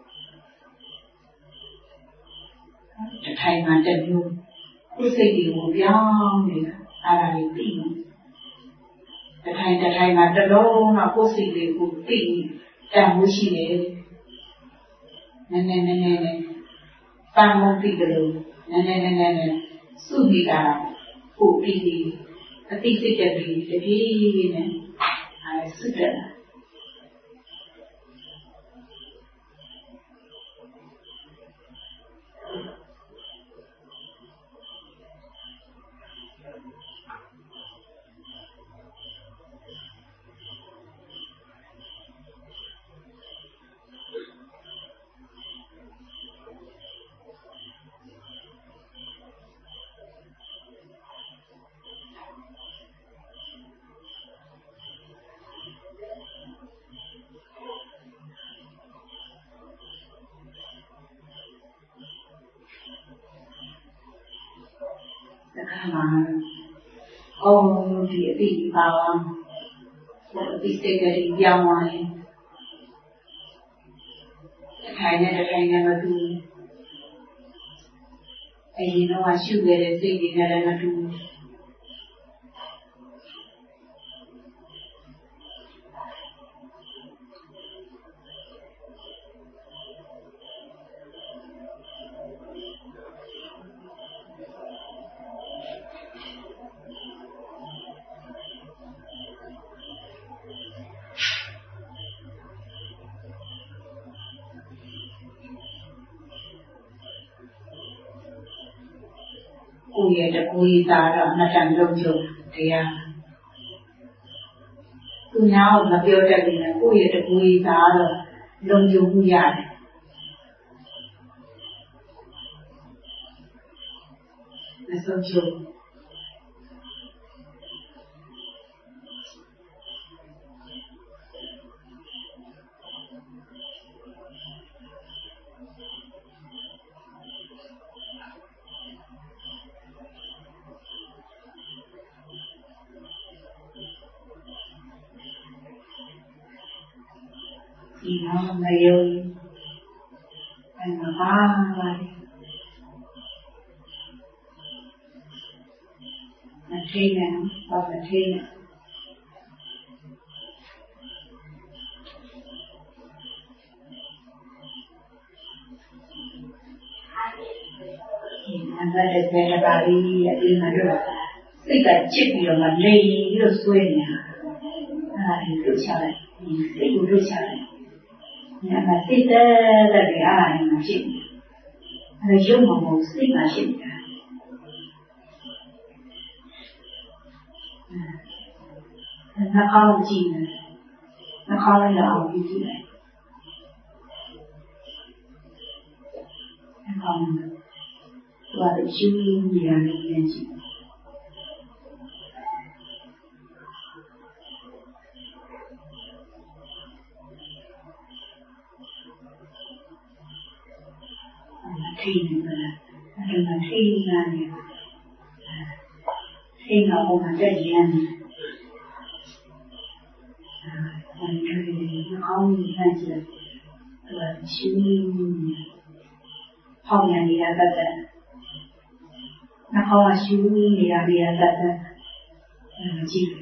တထိုင်မှတက်လို့ကိုယ်စိတ်တွေကိုပြောင်းနေတာအားလာပြီးသိတယ်တထိုင်တထိုင်မှတလုံးတော့ကိုယ်စိတ်တွေကိုသိတန်မှုရှိတယ်နည်းနည်းနည်းနည်းနဲ့ပန်းမသိတယ်လို့နည်းနည်းနည်းနည်းစုနေတာပို့ပြီးအသိစိတ်ကြပြီးတပြေးပြေးနဲ့အဲစုတယ်အော်ဒီအတိပါဘာဒီစိတ်ကလေးပြောင်းသွားရင်ထိုင်နေတဲ့ထိုင်နေမတူအရင်တော့ရှုခဲ့တဲ့စိတ်တွေနဲ့လည်းမတူကိုယ့်ရဲ့တကူကြီးသားတော့နှစ်တန်လုံးကျုံတရားသူများကိုမပြောတတ်ဘူးနဲ့ကိုယ့်ရဲ့တကူကြီးသားတော့လုံးကျုံမှုရတယ်မဆုံးရှုံးဒီတော့မယုံအဲ့မှာပါပါမထိနဲ့ဘာမထိနဲ့အန္တရာယ်တွေတပါးကြီးအပြင်မှာတော့စိတ်ကချစ်ပြီးတော့မလိမ်ပြီးတော့ဆွဲနေတာအဲ့ဒါကိုလွတ်ချလိုက်စိတ်ကိုလွတ်ချလိုက်ညမှာစိတ်သက်သက်တွေအားရနေဖြစ်နေအဲရုပ်မမဟုတ်စိတ်မှဖြစ်နေတာအဲနှာခေါင်းကြည့်နေနှာခေါင်းလည်းအောင်ကြည့်လိုက်နှာခေါင်းကသူကရှင်းရင်းနေရတယ်ကြည့်ထိနေတာအဲ့ဒါထိနေတာထိနေတော့မှတက်ရမ်းတယ်အဲ့ဒီကောင်းနေတဲ့ကြည့်အဲ့ဒါရှင်းဟောင်းနေရတတ်တယ်နှာခေါင်းကရှင်းနေရပြရတတ်တယ်အဲ့ကြည့်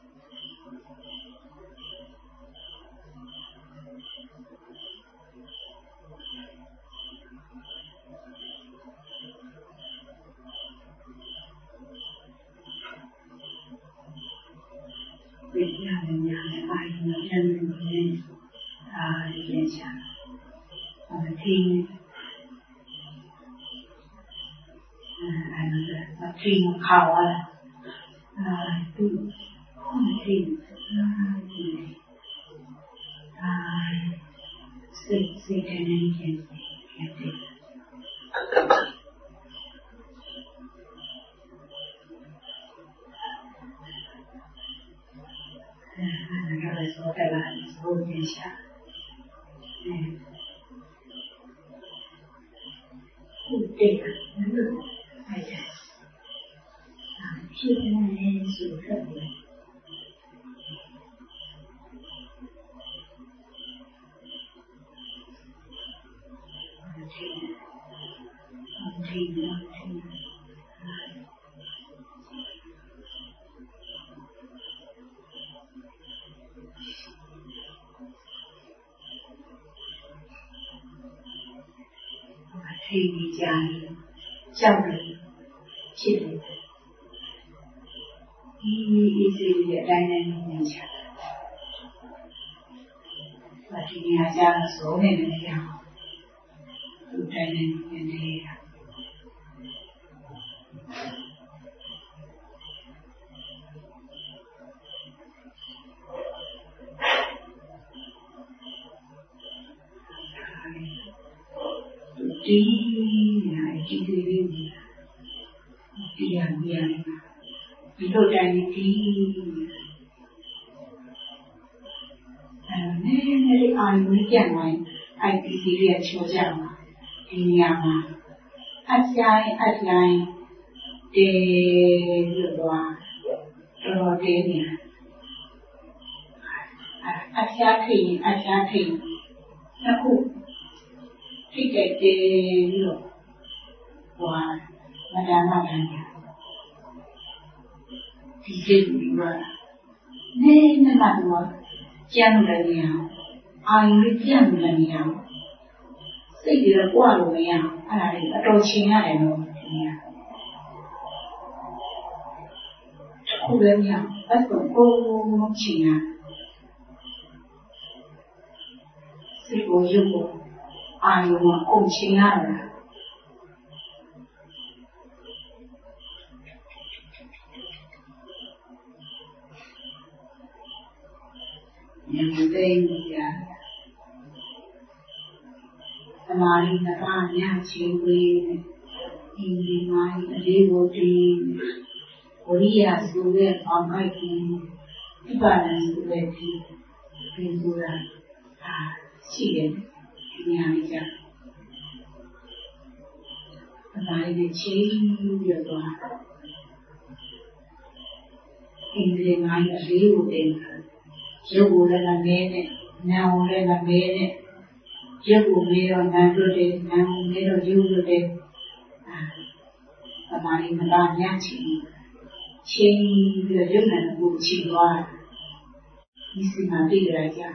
真的是啊，联想，我们听，嗯，还有是我听好了，啊，对，我们听，啊，对，啊，谁谁在那一天天对。说在哪里说一下，嗯，对的，嗯，哎呀，啊，现在是什么？我听，我听，我听，啊。可以家里教育去的，一一直也在那里面讲，我今天家的所有的那样，都在那里面这样。ဒီညာဒီဒီလေးဒီရံဒီရံဒီလိုတိုင်းဒီအဲနည်းနည်းအာရုံကြံနိုင်အဲ့ဒီဒီရချိုးကြမှာဒီနေရာမှာအဆိုင်အဆိုင်တေလို့တော့တော်တေးနေအဆိုင်ခိအဆိုင်ခိအခုထိတ်တဲ့တေးလို့ဟွာမတမ်းမတမ်းဒီစိတ်ကနေနေမှာတော့ကြံလို့လည်းမရအောင်အာရုံလေးကြံလို့လည်းမရအောင်စိတ်တွေကကြွလို့မရအောင်အဲ့ဒါလေးအတော်ချိန်ရတယ်လို့ဒီနေ့ခုလည်းမရအောင်အဲ့ဒါကိုချိန်ရစိတ်ကိုရုပ်ကိုအာရုံကိုကုန်ချိန်ရတယ်ဉာဏ်သိနေရသမာဓိနှစ်ပါးညချင်းဝေး in the mind, a devotee, Korea, so that on my king, the balance of the tea, Pindura, see it, Nyanja. And I will change your God. In the mind, a devotee, you will let a minute, now let a minute. You will be on that day, now little you will be. Mà đi mà ba nhát chị chị là đứa này là vụ chị loa như xin mà đi ra cha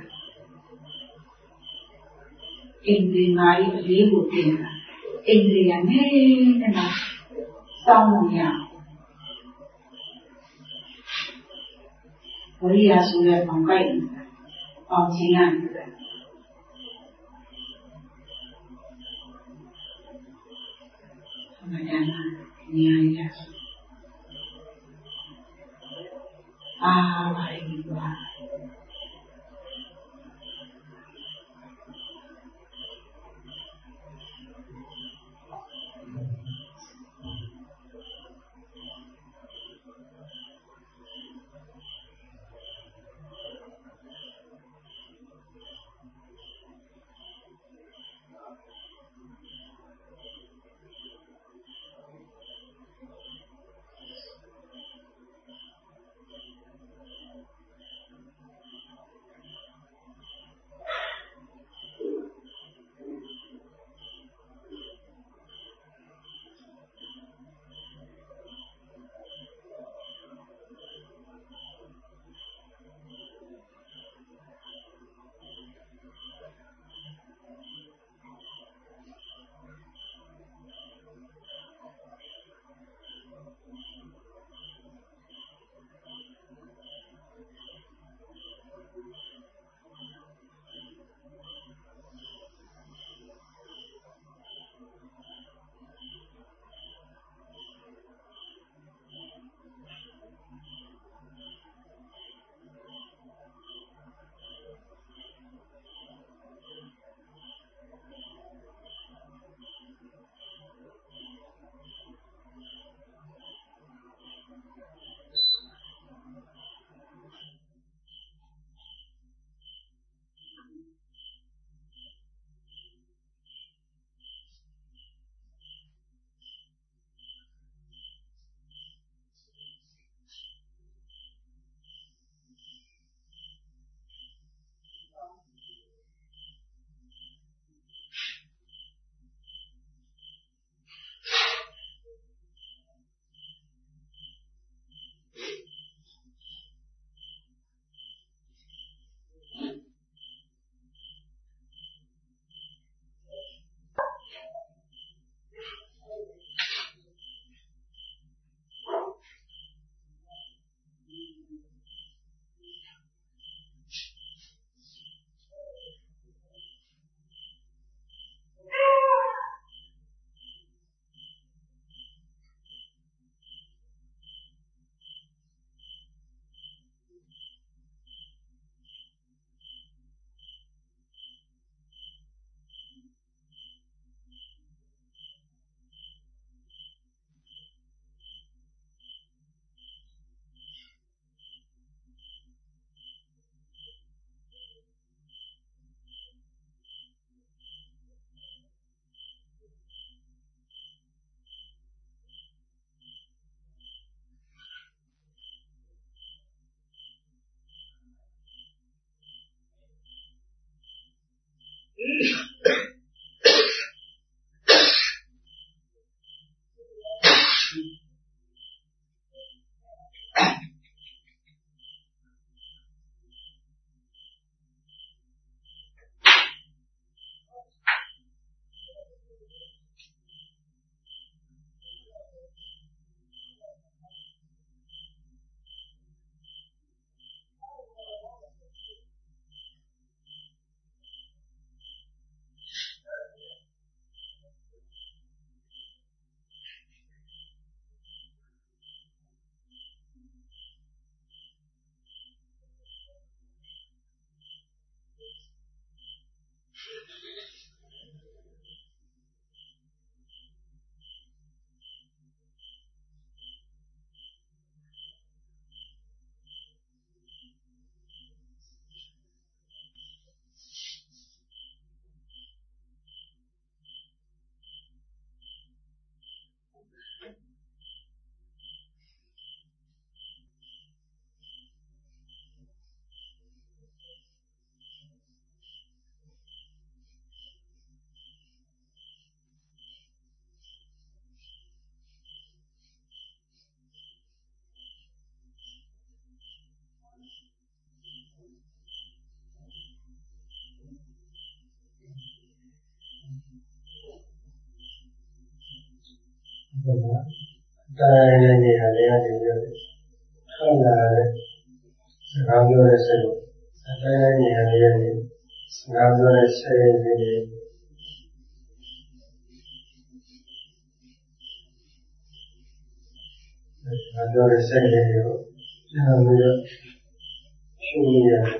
em đi ngay ở dưới vụ tiền em đi ăn hết nên mà xong rồi nhà có đi ra xuống lại phòng cây phòng chị ăn rồi mà đang nhà nhà à vậy mà တိုင်းနဲ့နေရာတွေကနေပြီးတော့ထွက်လာတဲ့စကားပြောတဲ့စိတ်ကိုအတိုင်းနဲ့နေရာတွေကနေစကားပြောတဲ့စိတ်တွေစကားပြောတဲ့စိတ်တွေကိုပြန်ပြီးတော့ရှုနေရတယ်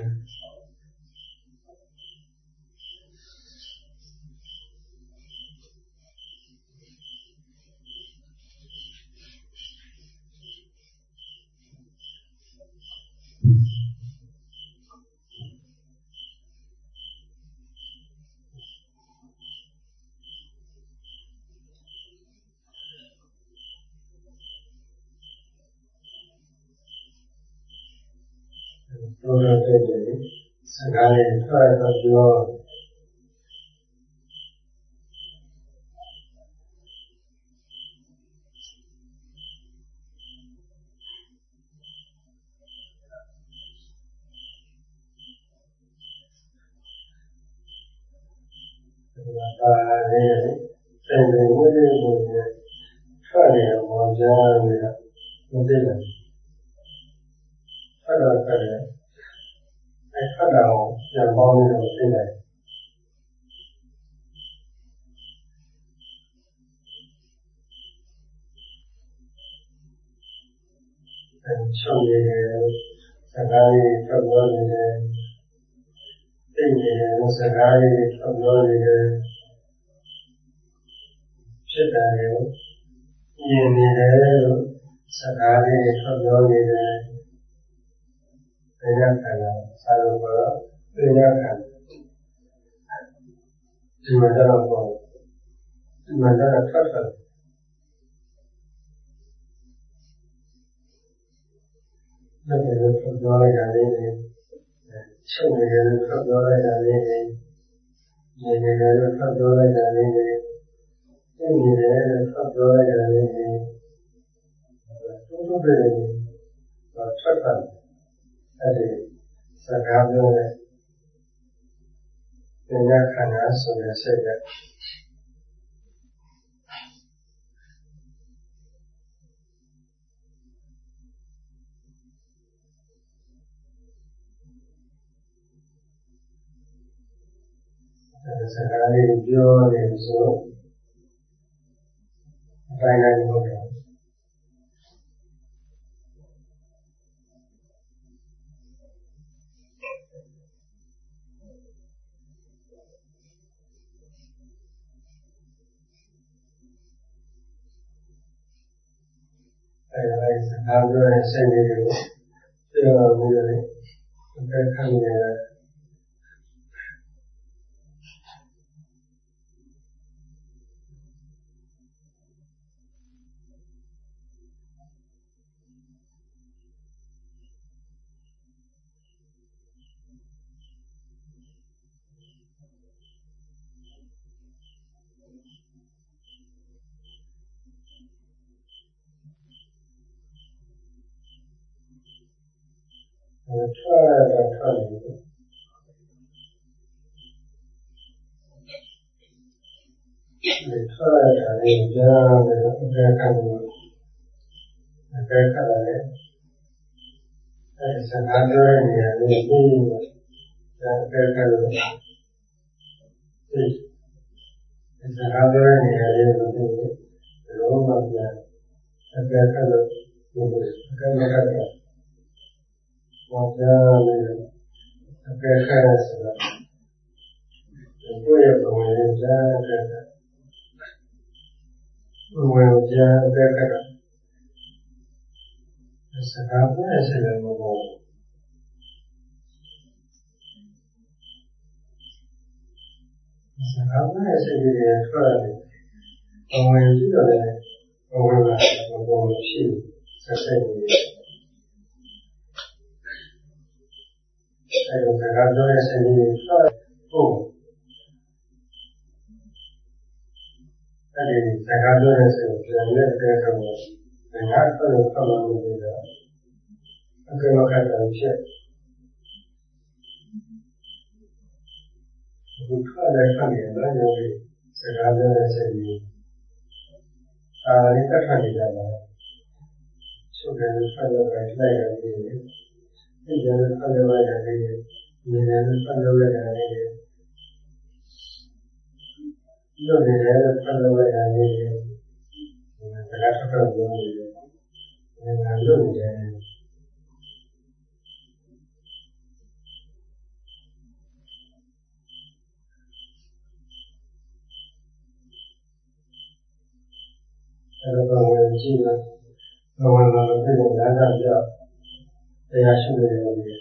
တို့ရတဲ့စကားလေးထွက်တော့ပြောဒါလေးစိတ်တွေဝိသေကိုထွက်နေတော့ကြားနေတာမသိဘူးအဲ့တော့ဆက်တယ်အဲ့ခက်တာကိုပြန်ပေါင်းပြီးတော့သိတယ်အဲ့ချုပ်နေတယ်စကားလေးထွက်ပြောနေတယ်သိနေတယ်စကားလေးထွက်ပြောနေတယ်ဖြစ်တယ်လို့မြင်နေတယ်လို့စကားလေးထွက်ပြောနေတယ်ပညာခန္ဓာစာလို့ခေါ်တော့ပညာခန္ဓာဒီမှာတော့ပေါ့ဒီမှာတော့ထွက်ထွက်လက်တွေထွက်ပြောလိုက်တာလေးတွေချုပ်နေတယ်လို့ထွက်ပြောလိုက်တာလေးတွေနေနေတယ်လို့ထွက်ပြောလိုက်တာလေးတွေသိနေတယ်လို့ထွက်ပြောလိုက်တာလေးတွေသူတို့တွေတော့ထွက်ထွက်အဲ့ဒီစကားပြောတဲ့ပညာခန္ဓာဆိုတဲ့စိတ်ကစကားလေးပြောနေဆိုအတိုင်းတိုင်းဟုတ်တယ်အဲ့ဒါစကားပြောတဲ့စိတ်လေးကိုပြောပြီးတော့အသက်ခံရတယ်ထွက်တော့ထွက်နေတယ်ဒီထွက်ရတာလေးကြားပြီးတော့အသက်ခံလို့အသက်ခံရတယ်အဲစကားပြောတဲ့နေရာလေးပြီးတော့အသက်ခံလို့ဒီစကားပြောတဲ့နေရာလေးကိုပြီးတော့မှပြန်အသက်ခံလို့ဒီအကမကတာဘာသာလေးအကဲခါဆိုတာကိုယ့်ရဲ့ဘဝရဲ့ကြားတဲ့ဘဝရဲ့ကြားတဲ့ကစကားပြောရစီတယ်မဟုတ်စကားပြောရစီတယ်ထွက်တယ်ဘဝရဲ့ကြည့်တော့လည်းဘဝကဘဝရှိဆက်ဆက်နေအဲဒါစကားပြောရစီတယ်ထွက်ဖို့အဲဒီစကားပြောရစီတယ်ပြန်လက်တဲ့ကောင်ကငါ့ကိုယ်ဆောက်လို့နေတာအကဲမခတ်တယ်ဖြစ်အခုထွက်တဲ့ခါနေတော့ယောဂီစကားပြောရစီတယ်အာရိတ္တနေကြတာချုပ်တယ်ဆက်လို့လိုက်လိုက်ရတယ်ဒီကျတော့ဆက်လို့လိုက်ရတယ်ဒီနေ့ဆက်လို့လိုက်ရတယ်လို့နေတယ်ဆက်လို့လိုက်ရတယ်ဒါကဆက်လို့ပြောနေတယ်ငါလို့နေတယ်အဲ့တော့ဝင်ကြည့်တော့ဘဝမှာပြည်နေတာကကြောက်တရားရှိနေတယ်လို့ပြော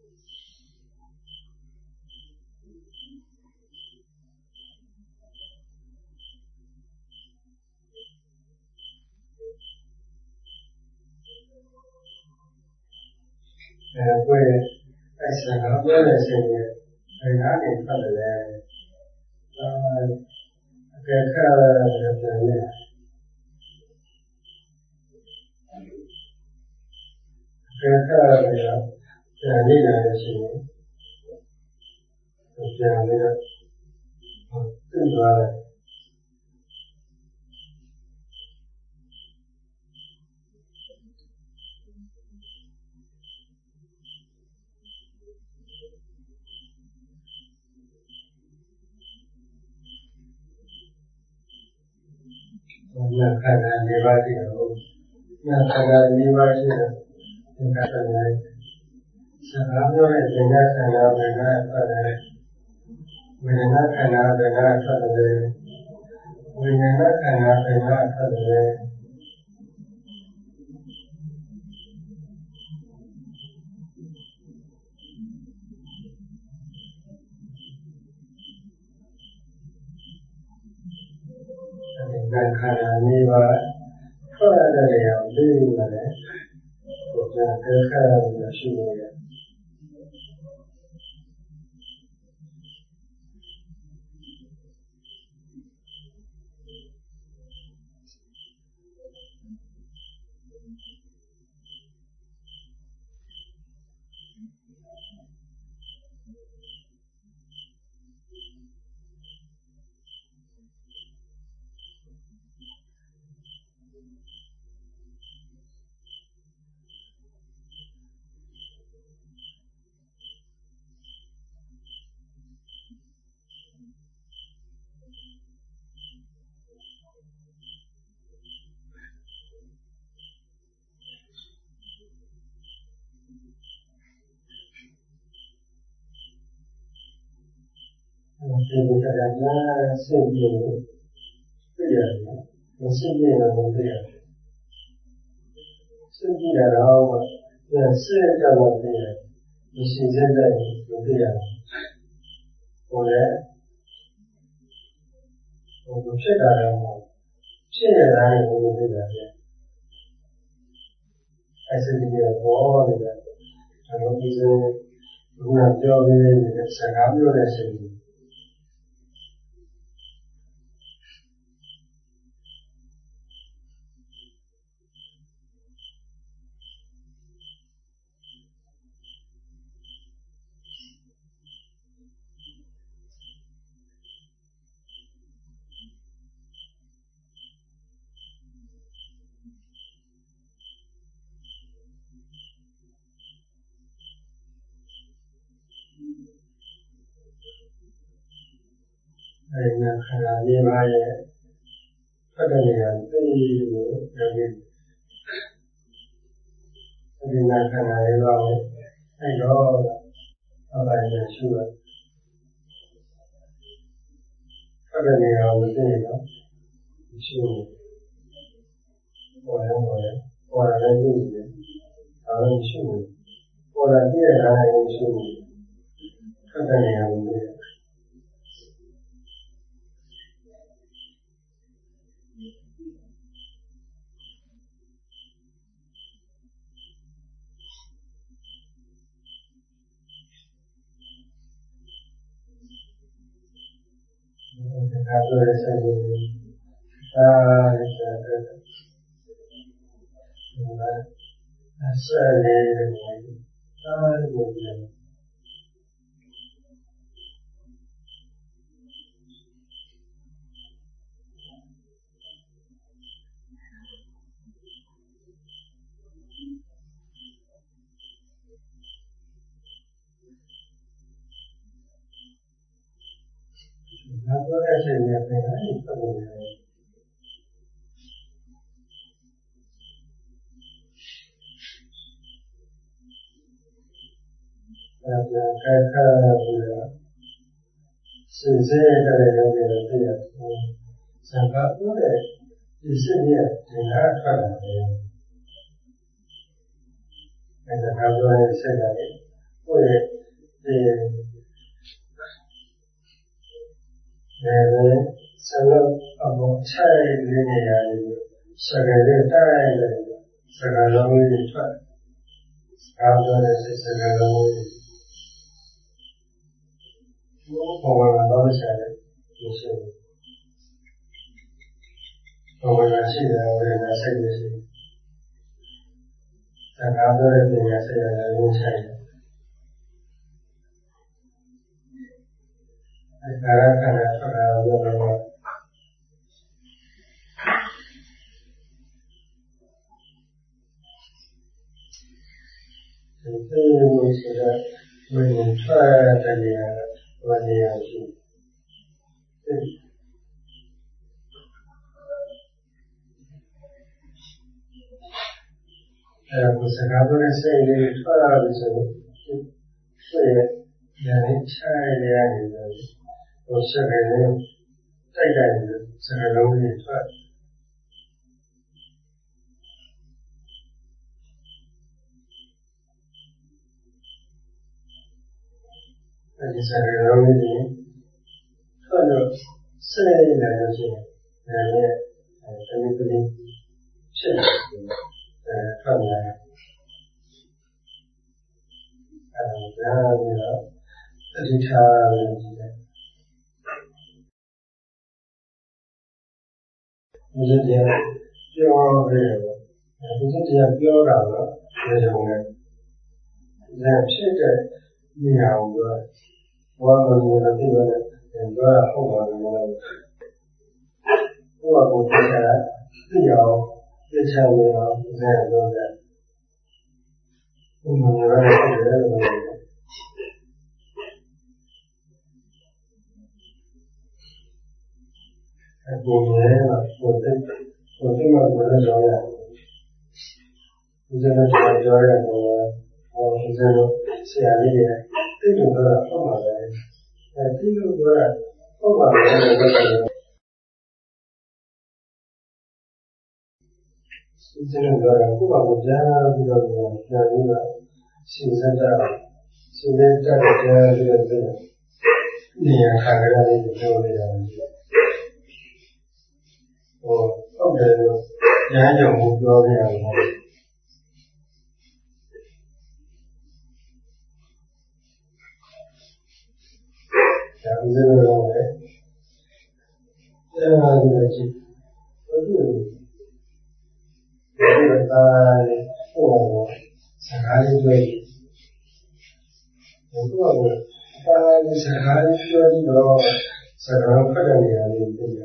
အဲကိုယ်အဲ့ဆရာကပြောတဲ့အချိန်ကြီးအဲနားနေဖတ်တယ်အာအကဲခါရတယ်ပြန်နေအကဲခါရတယ်ပြန်နေတယ်ရှိရင်ပြန်နေတော့သိသွားတယ်နာခန္ဓာ၄ပါးရှိတယ်ဟုတ်နာခန္ဓာ၄ပါးရှိတယ်သင်္ခါရနဲ့စကားပြောတဲ့သင်္ခါရခန္ဓာဘယ်ကထွက်တယ်ဝေဒနာခန္ဓာဘယ်ကထွက်တယ်ဝိညာဉ်ခန္ဓာဘယ်ကထွက်တယ်နာခန္ဓာ၄ပါးထွက်တဲ့နေရာကိုသိနေတယ်ဘုရားသင်္ခါရကိုရှိနေတယ်ဒီကရနာစိတ်ကြီးသိရတယ်မရှိရင်တော့မသိရတယ်စိတ်ကြီးတာတော့စိတ်ကြောင့်သိရတယ်မရှိစိတ်တဲ့မသိရတယ်ဟိုလေဟိုဖြစ်တာတော့ဖြစ်ရတာကိုမသိတာပြအဲစိတ်ကြီးကတော့နေတယ်ဒါတော့ဒီစဘုရားပြောပြီးတဲ့စကားပြောတဲ့စိတ်ကြီးအဲနာခန္ဓာ၄ပါးရဲ့ထွက်တဲ့နေရာသိနေတယ်ဒီနာခန္ဓာ၄ပါးကိုအဲတော့အပိုင်းနဲ့ရှုရထွက်တဲ့နေရာကိုသိနေတော့ရှုပေါ်ရပေါ်ရပေါ်ရလည်းသိနေတယ်ဒါလည်းရှုနေပေါ်ရပြည့်ရတာလည်းရှုနေထွက်တဲ့နေရာကိုသိဒါဆိုရစေဒါရစေဒါအစလေးဒါရစေ Not what I say, I think I need to do it. That's a kind of she said that I don't get a fear. Some people you sit here in her family. And the husband said that we the the some of our child lineage second time second long after the second long over another child you see over the child over the second and after the second child I can't remember the thing was that when you try to when you actually I was another saying the trial is a child or second second second only trial. That is a reality. So, say that you and everybody should come there. And now, you know, the detail we did the pure real. We did the pure dollar, the then check it, you know, one of the people and go out home. What would you say? You know, you tell me, then do that. You're right. And for the for the mother joy. Is it a joy or is it a say, think of the home. I think of the home. It's in the Kuba Jana, she said that she did that near Kagari, the Jolie. Oh, okay. Daniel moved over here. That was in the wrong way. Yeah, I did it. What do you do? I oh, Sakari way. And what was I Sakari showing the Sakara Pagani?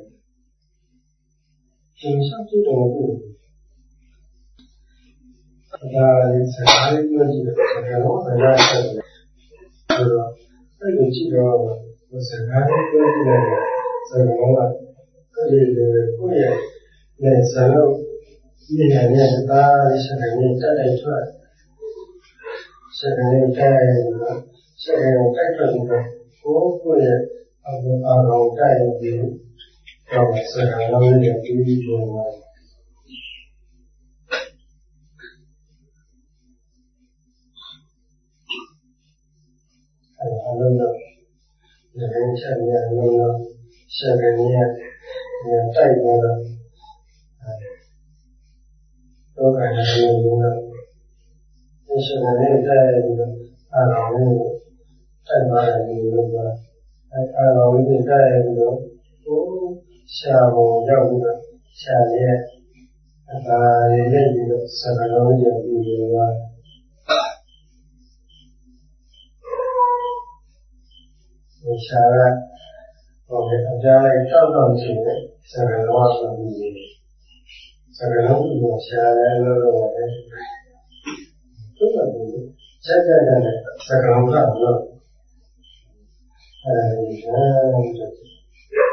So something to do. It's a high energy, and I said, I did you was a high energy, so the yes, I know. Yeah, yeah, that is a new type. Second time, second type, oh, I will allow time. Oh, so I know that you do. I don't know. The venture, I don't know. Second year, yeah, type. Oh, I don't know. This is a new day. I don't know. I don't know. I don't know. Oh, Shamo, Yoga, Shalia, and I live in Savalonia. Shara, okay, a giant problem to it, Savalonia. Savalonia, Shara, Savalonia, and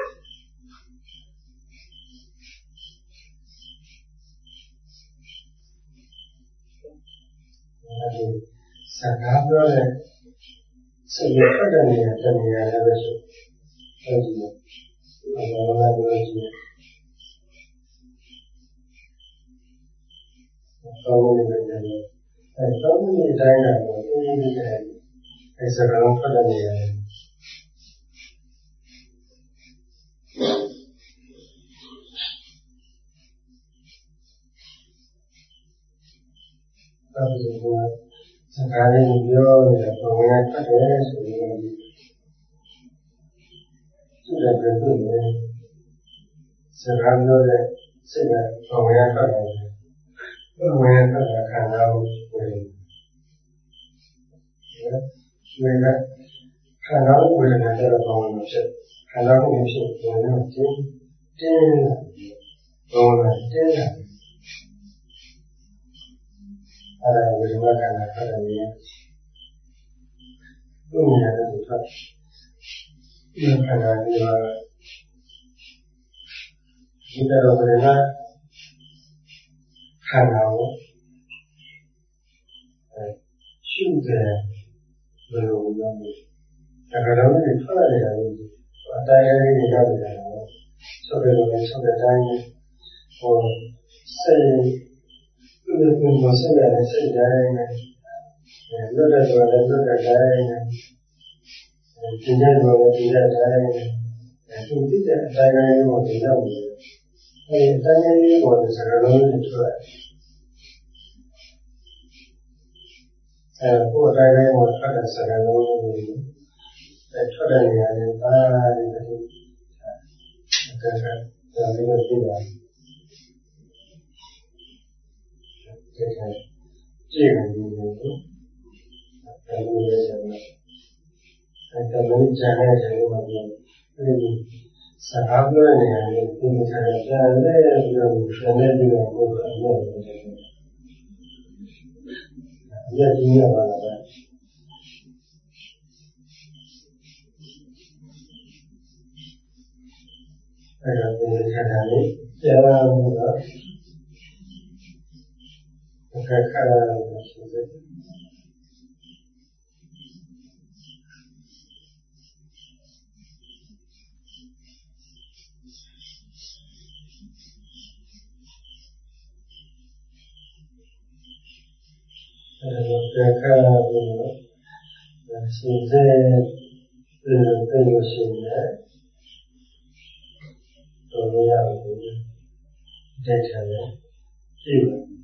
ပြောတဲ့စိတ်ရဖတ်တဲ့နေရာတနေရာလည်းပဲဆိုအဲဒီလိုအမှန်မှန်ပြောကြည့်ကောင်းနေတယ်လည်းအဲကောင်းနေတဲ့အတိုင်းကတော့အင်းကြီးတဲ့အဲစကားလုံးဖတ်တဲ့နေရာအဲဒီလိုစကားလေးပြောနေတာပုံမှန်ဖတ်တယ်ဆိုရင်ဒီလိုပဲဖြစ်နေစကားပြောတဲ့စိတ်ကပုံမှန်ဖတ်တယ်ပုံမှန်ဖတ်တာခံစားမှုဝင်တယ်ဝင်တဲ့ခံစားမှုဝင်တဲ့ပုံမှန်ဖြစ်ခံစားမှုဖြစ်ဝင်တော့တင်းတင်းလာပုံမှန်တင်းလာအဲ့ဒါဝိညာဉ်ကလည်းဖတ်တယ်ရဲ့ဘုရားရဲ့ဖတ်ဒီခန္ဓာကြီးကဒီတော့ဘယ်မှာခန္ဓာကိုရှုတယ်ဘယ်လိုလုပ်လဲဒါကလည်းဒီဖတ်ရတယ်အတိုင်းလေးတွေရတယ်ဆိုတော့ဆိုတဲ့တိုင်းဟိုစိတ်ဒီလိုမျိုးဆက်ရတယ်ဆက်တိုင်းနဲ့လွတ်တဲ့ဆိုလည်းလွတ်တဲ့တိုင်းနဲ့ဒီနေ့တော့ဒီနေ့တိုင်းနဲ့သူသိတဲ့အတိုင်းလေးကိုဒီလောက်နေအဲဒီအတိုင်းလေးကိုစကားလုံးတွေထွက်အဲကိုယ်အတိုင်းလေးကိုထွက်တဲ့စကားလုံးတွေအဲထွက်တဲ့နေရာတွေပါနေတယ်ဒါကဒါလေးကိုသိရတယ်这个这个里面的，咱们也讲了，咱们讲来讲去嘛，这里三个人呢，并不讲讲那个现在这个不可能的这个，也经验完了呗。这个就是看看你这样那个。我看看是这个，呃，我看看这个，呃，现在这个这个现在怎么样？这这条呢，这个。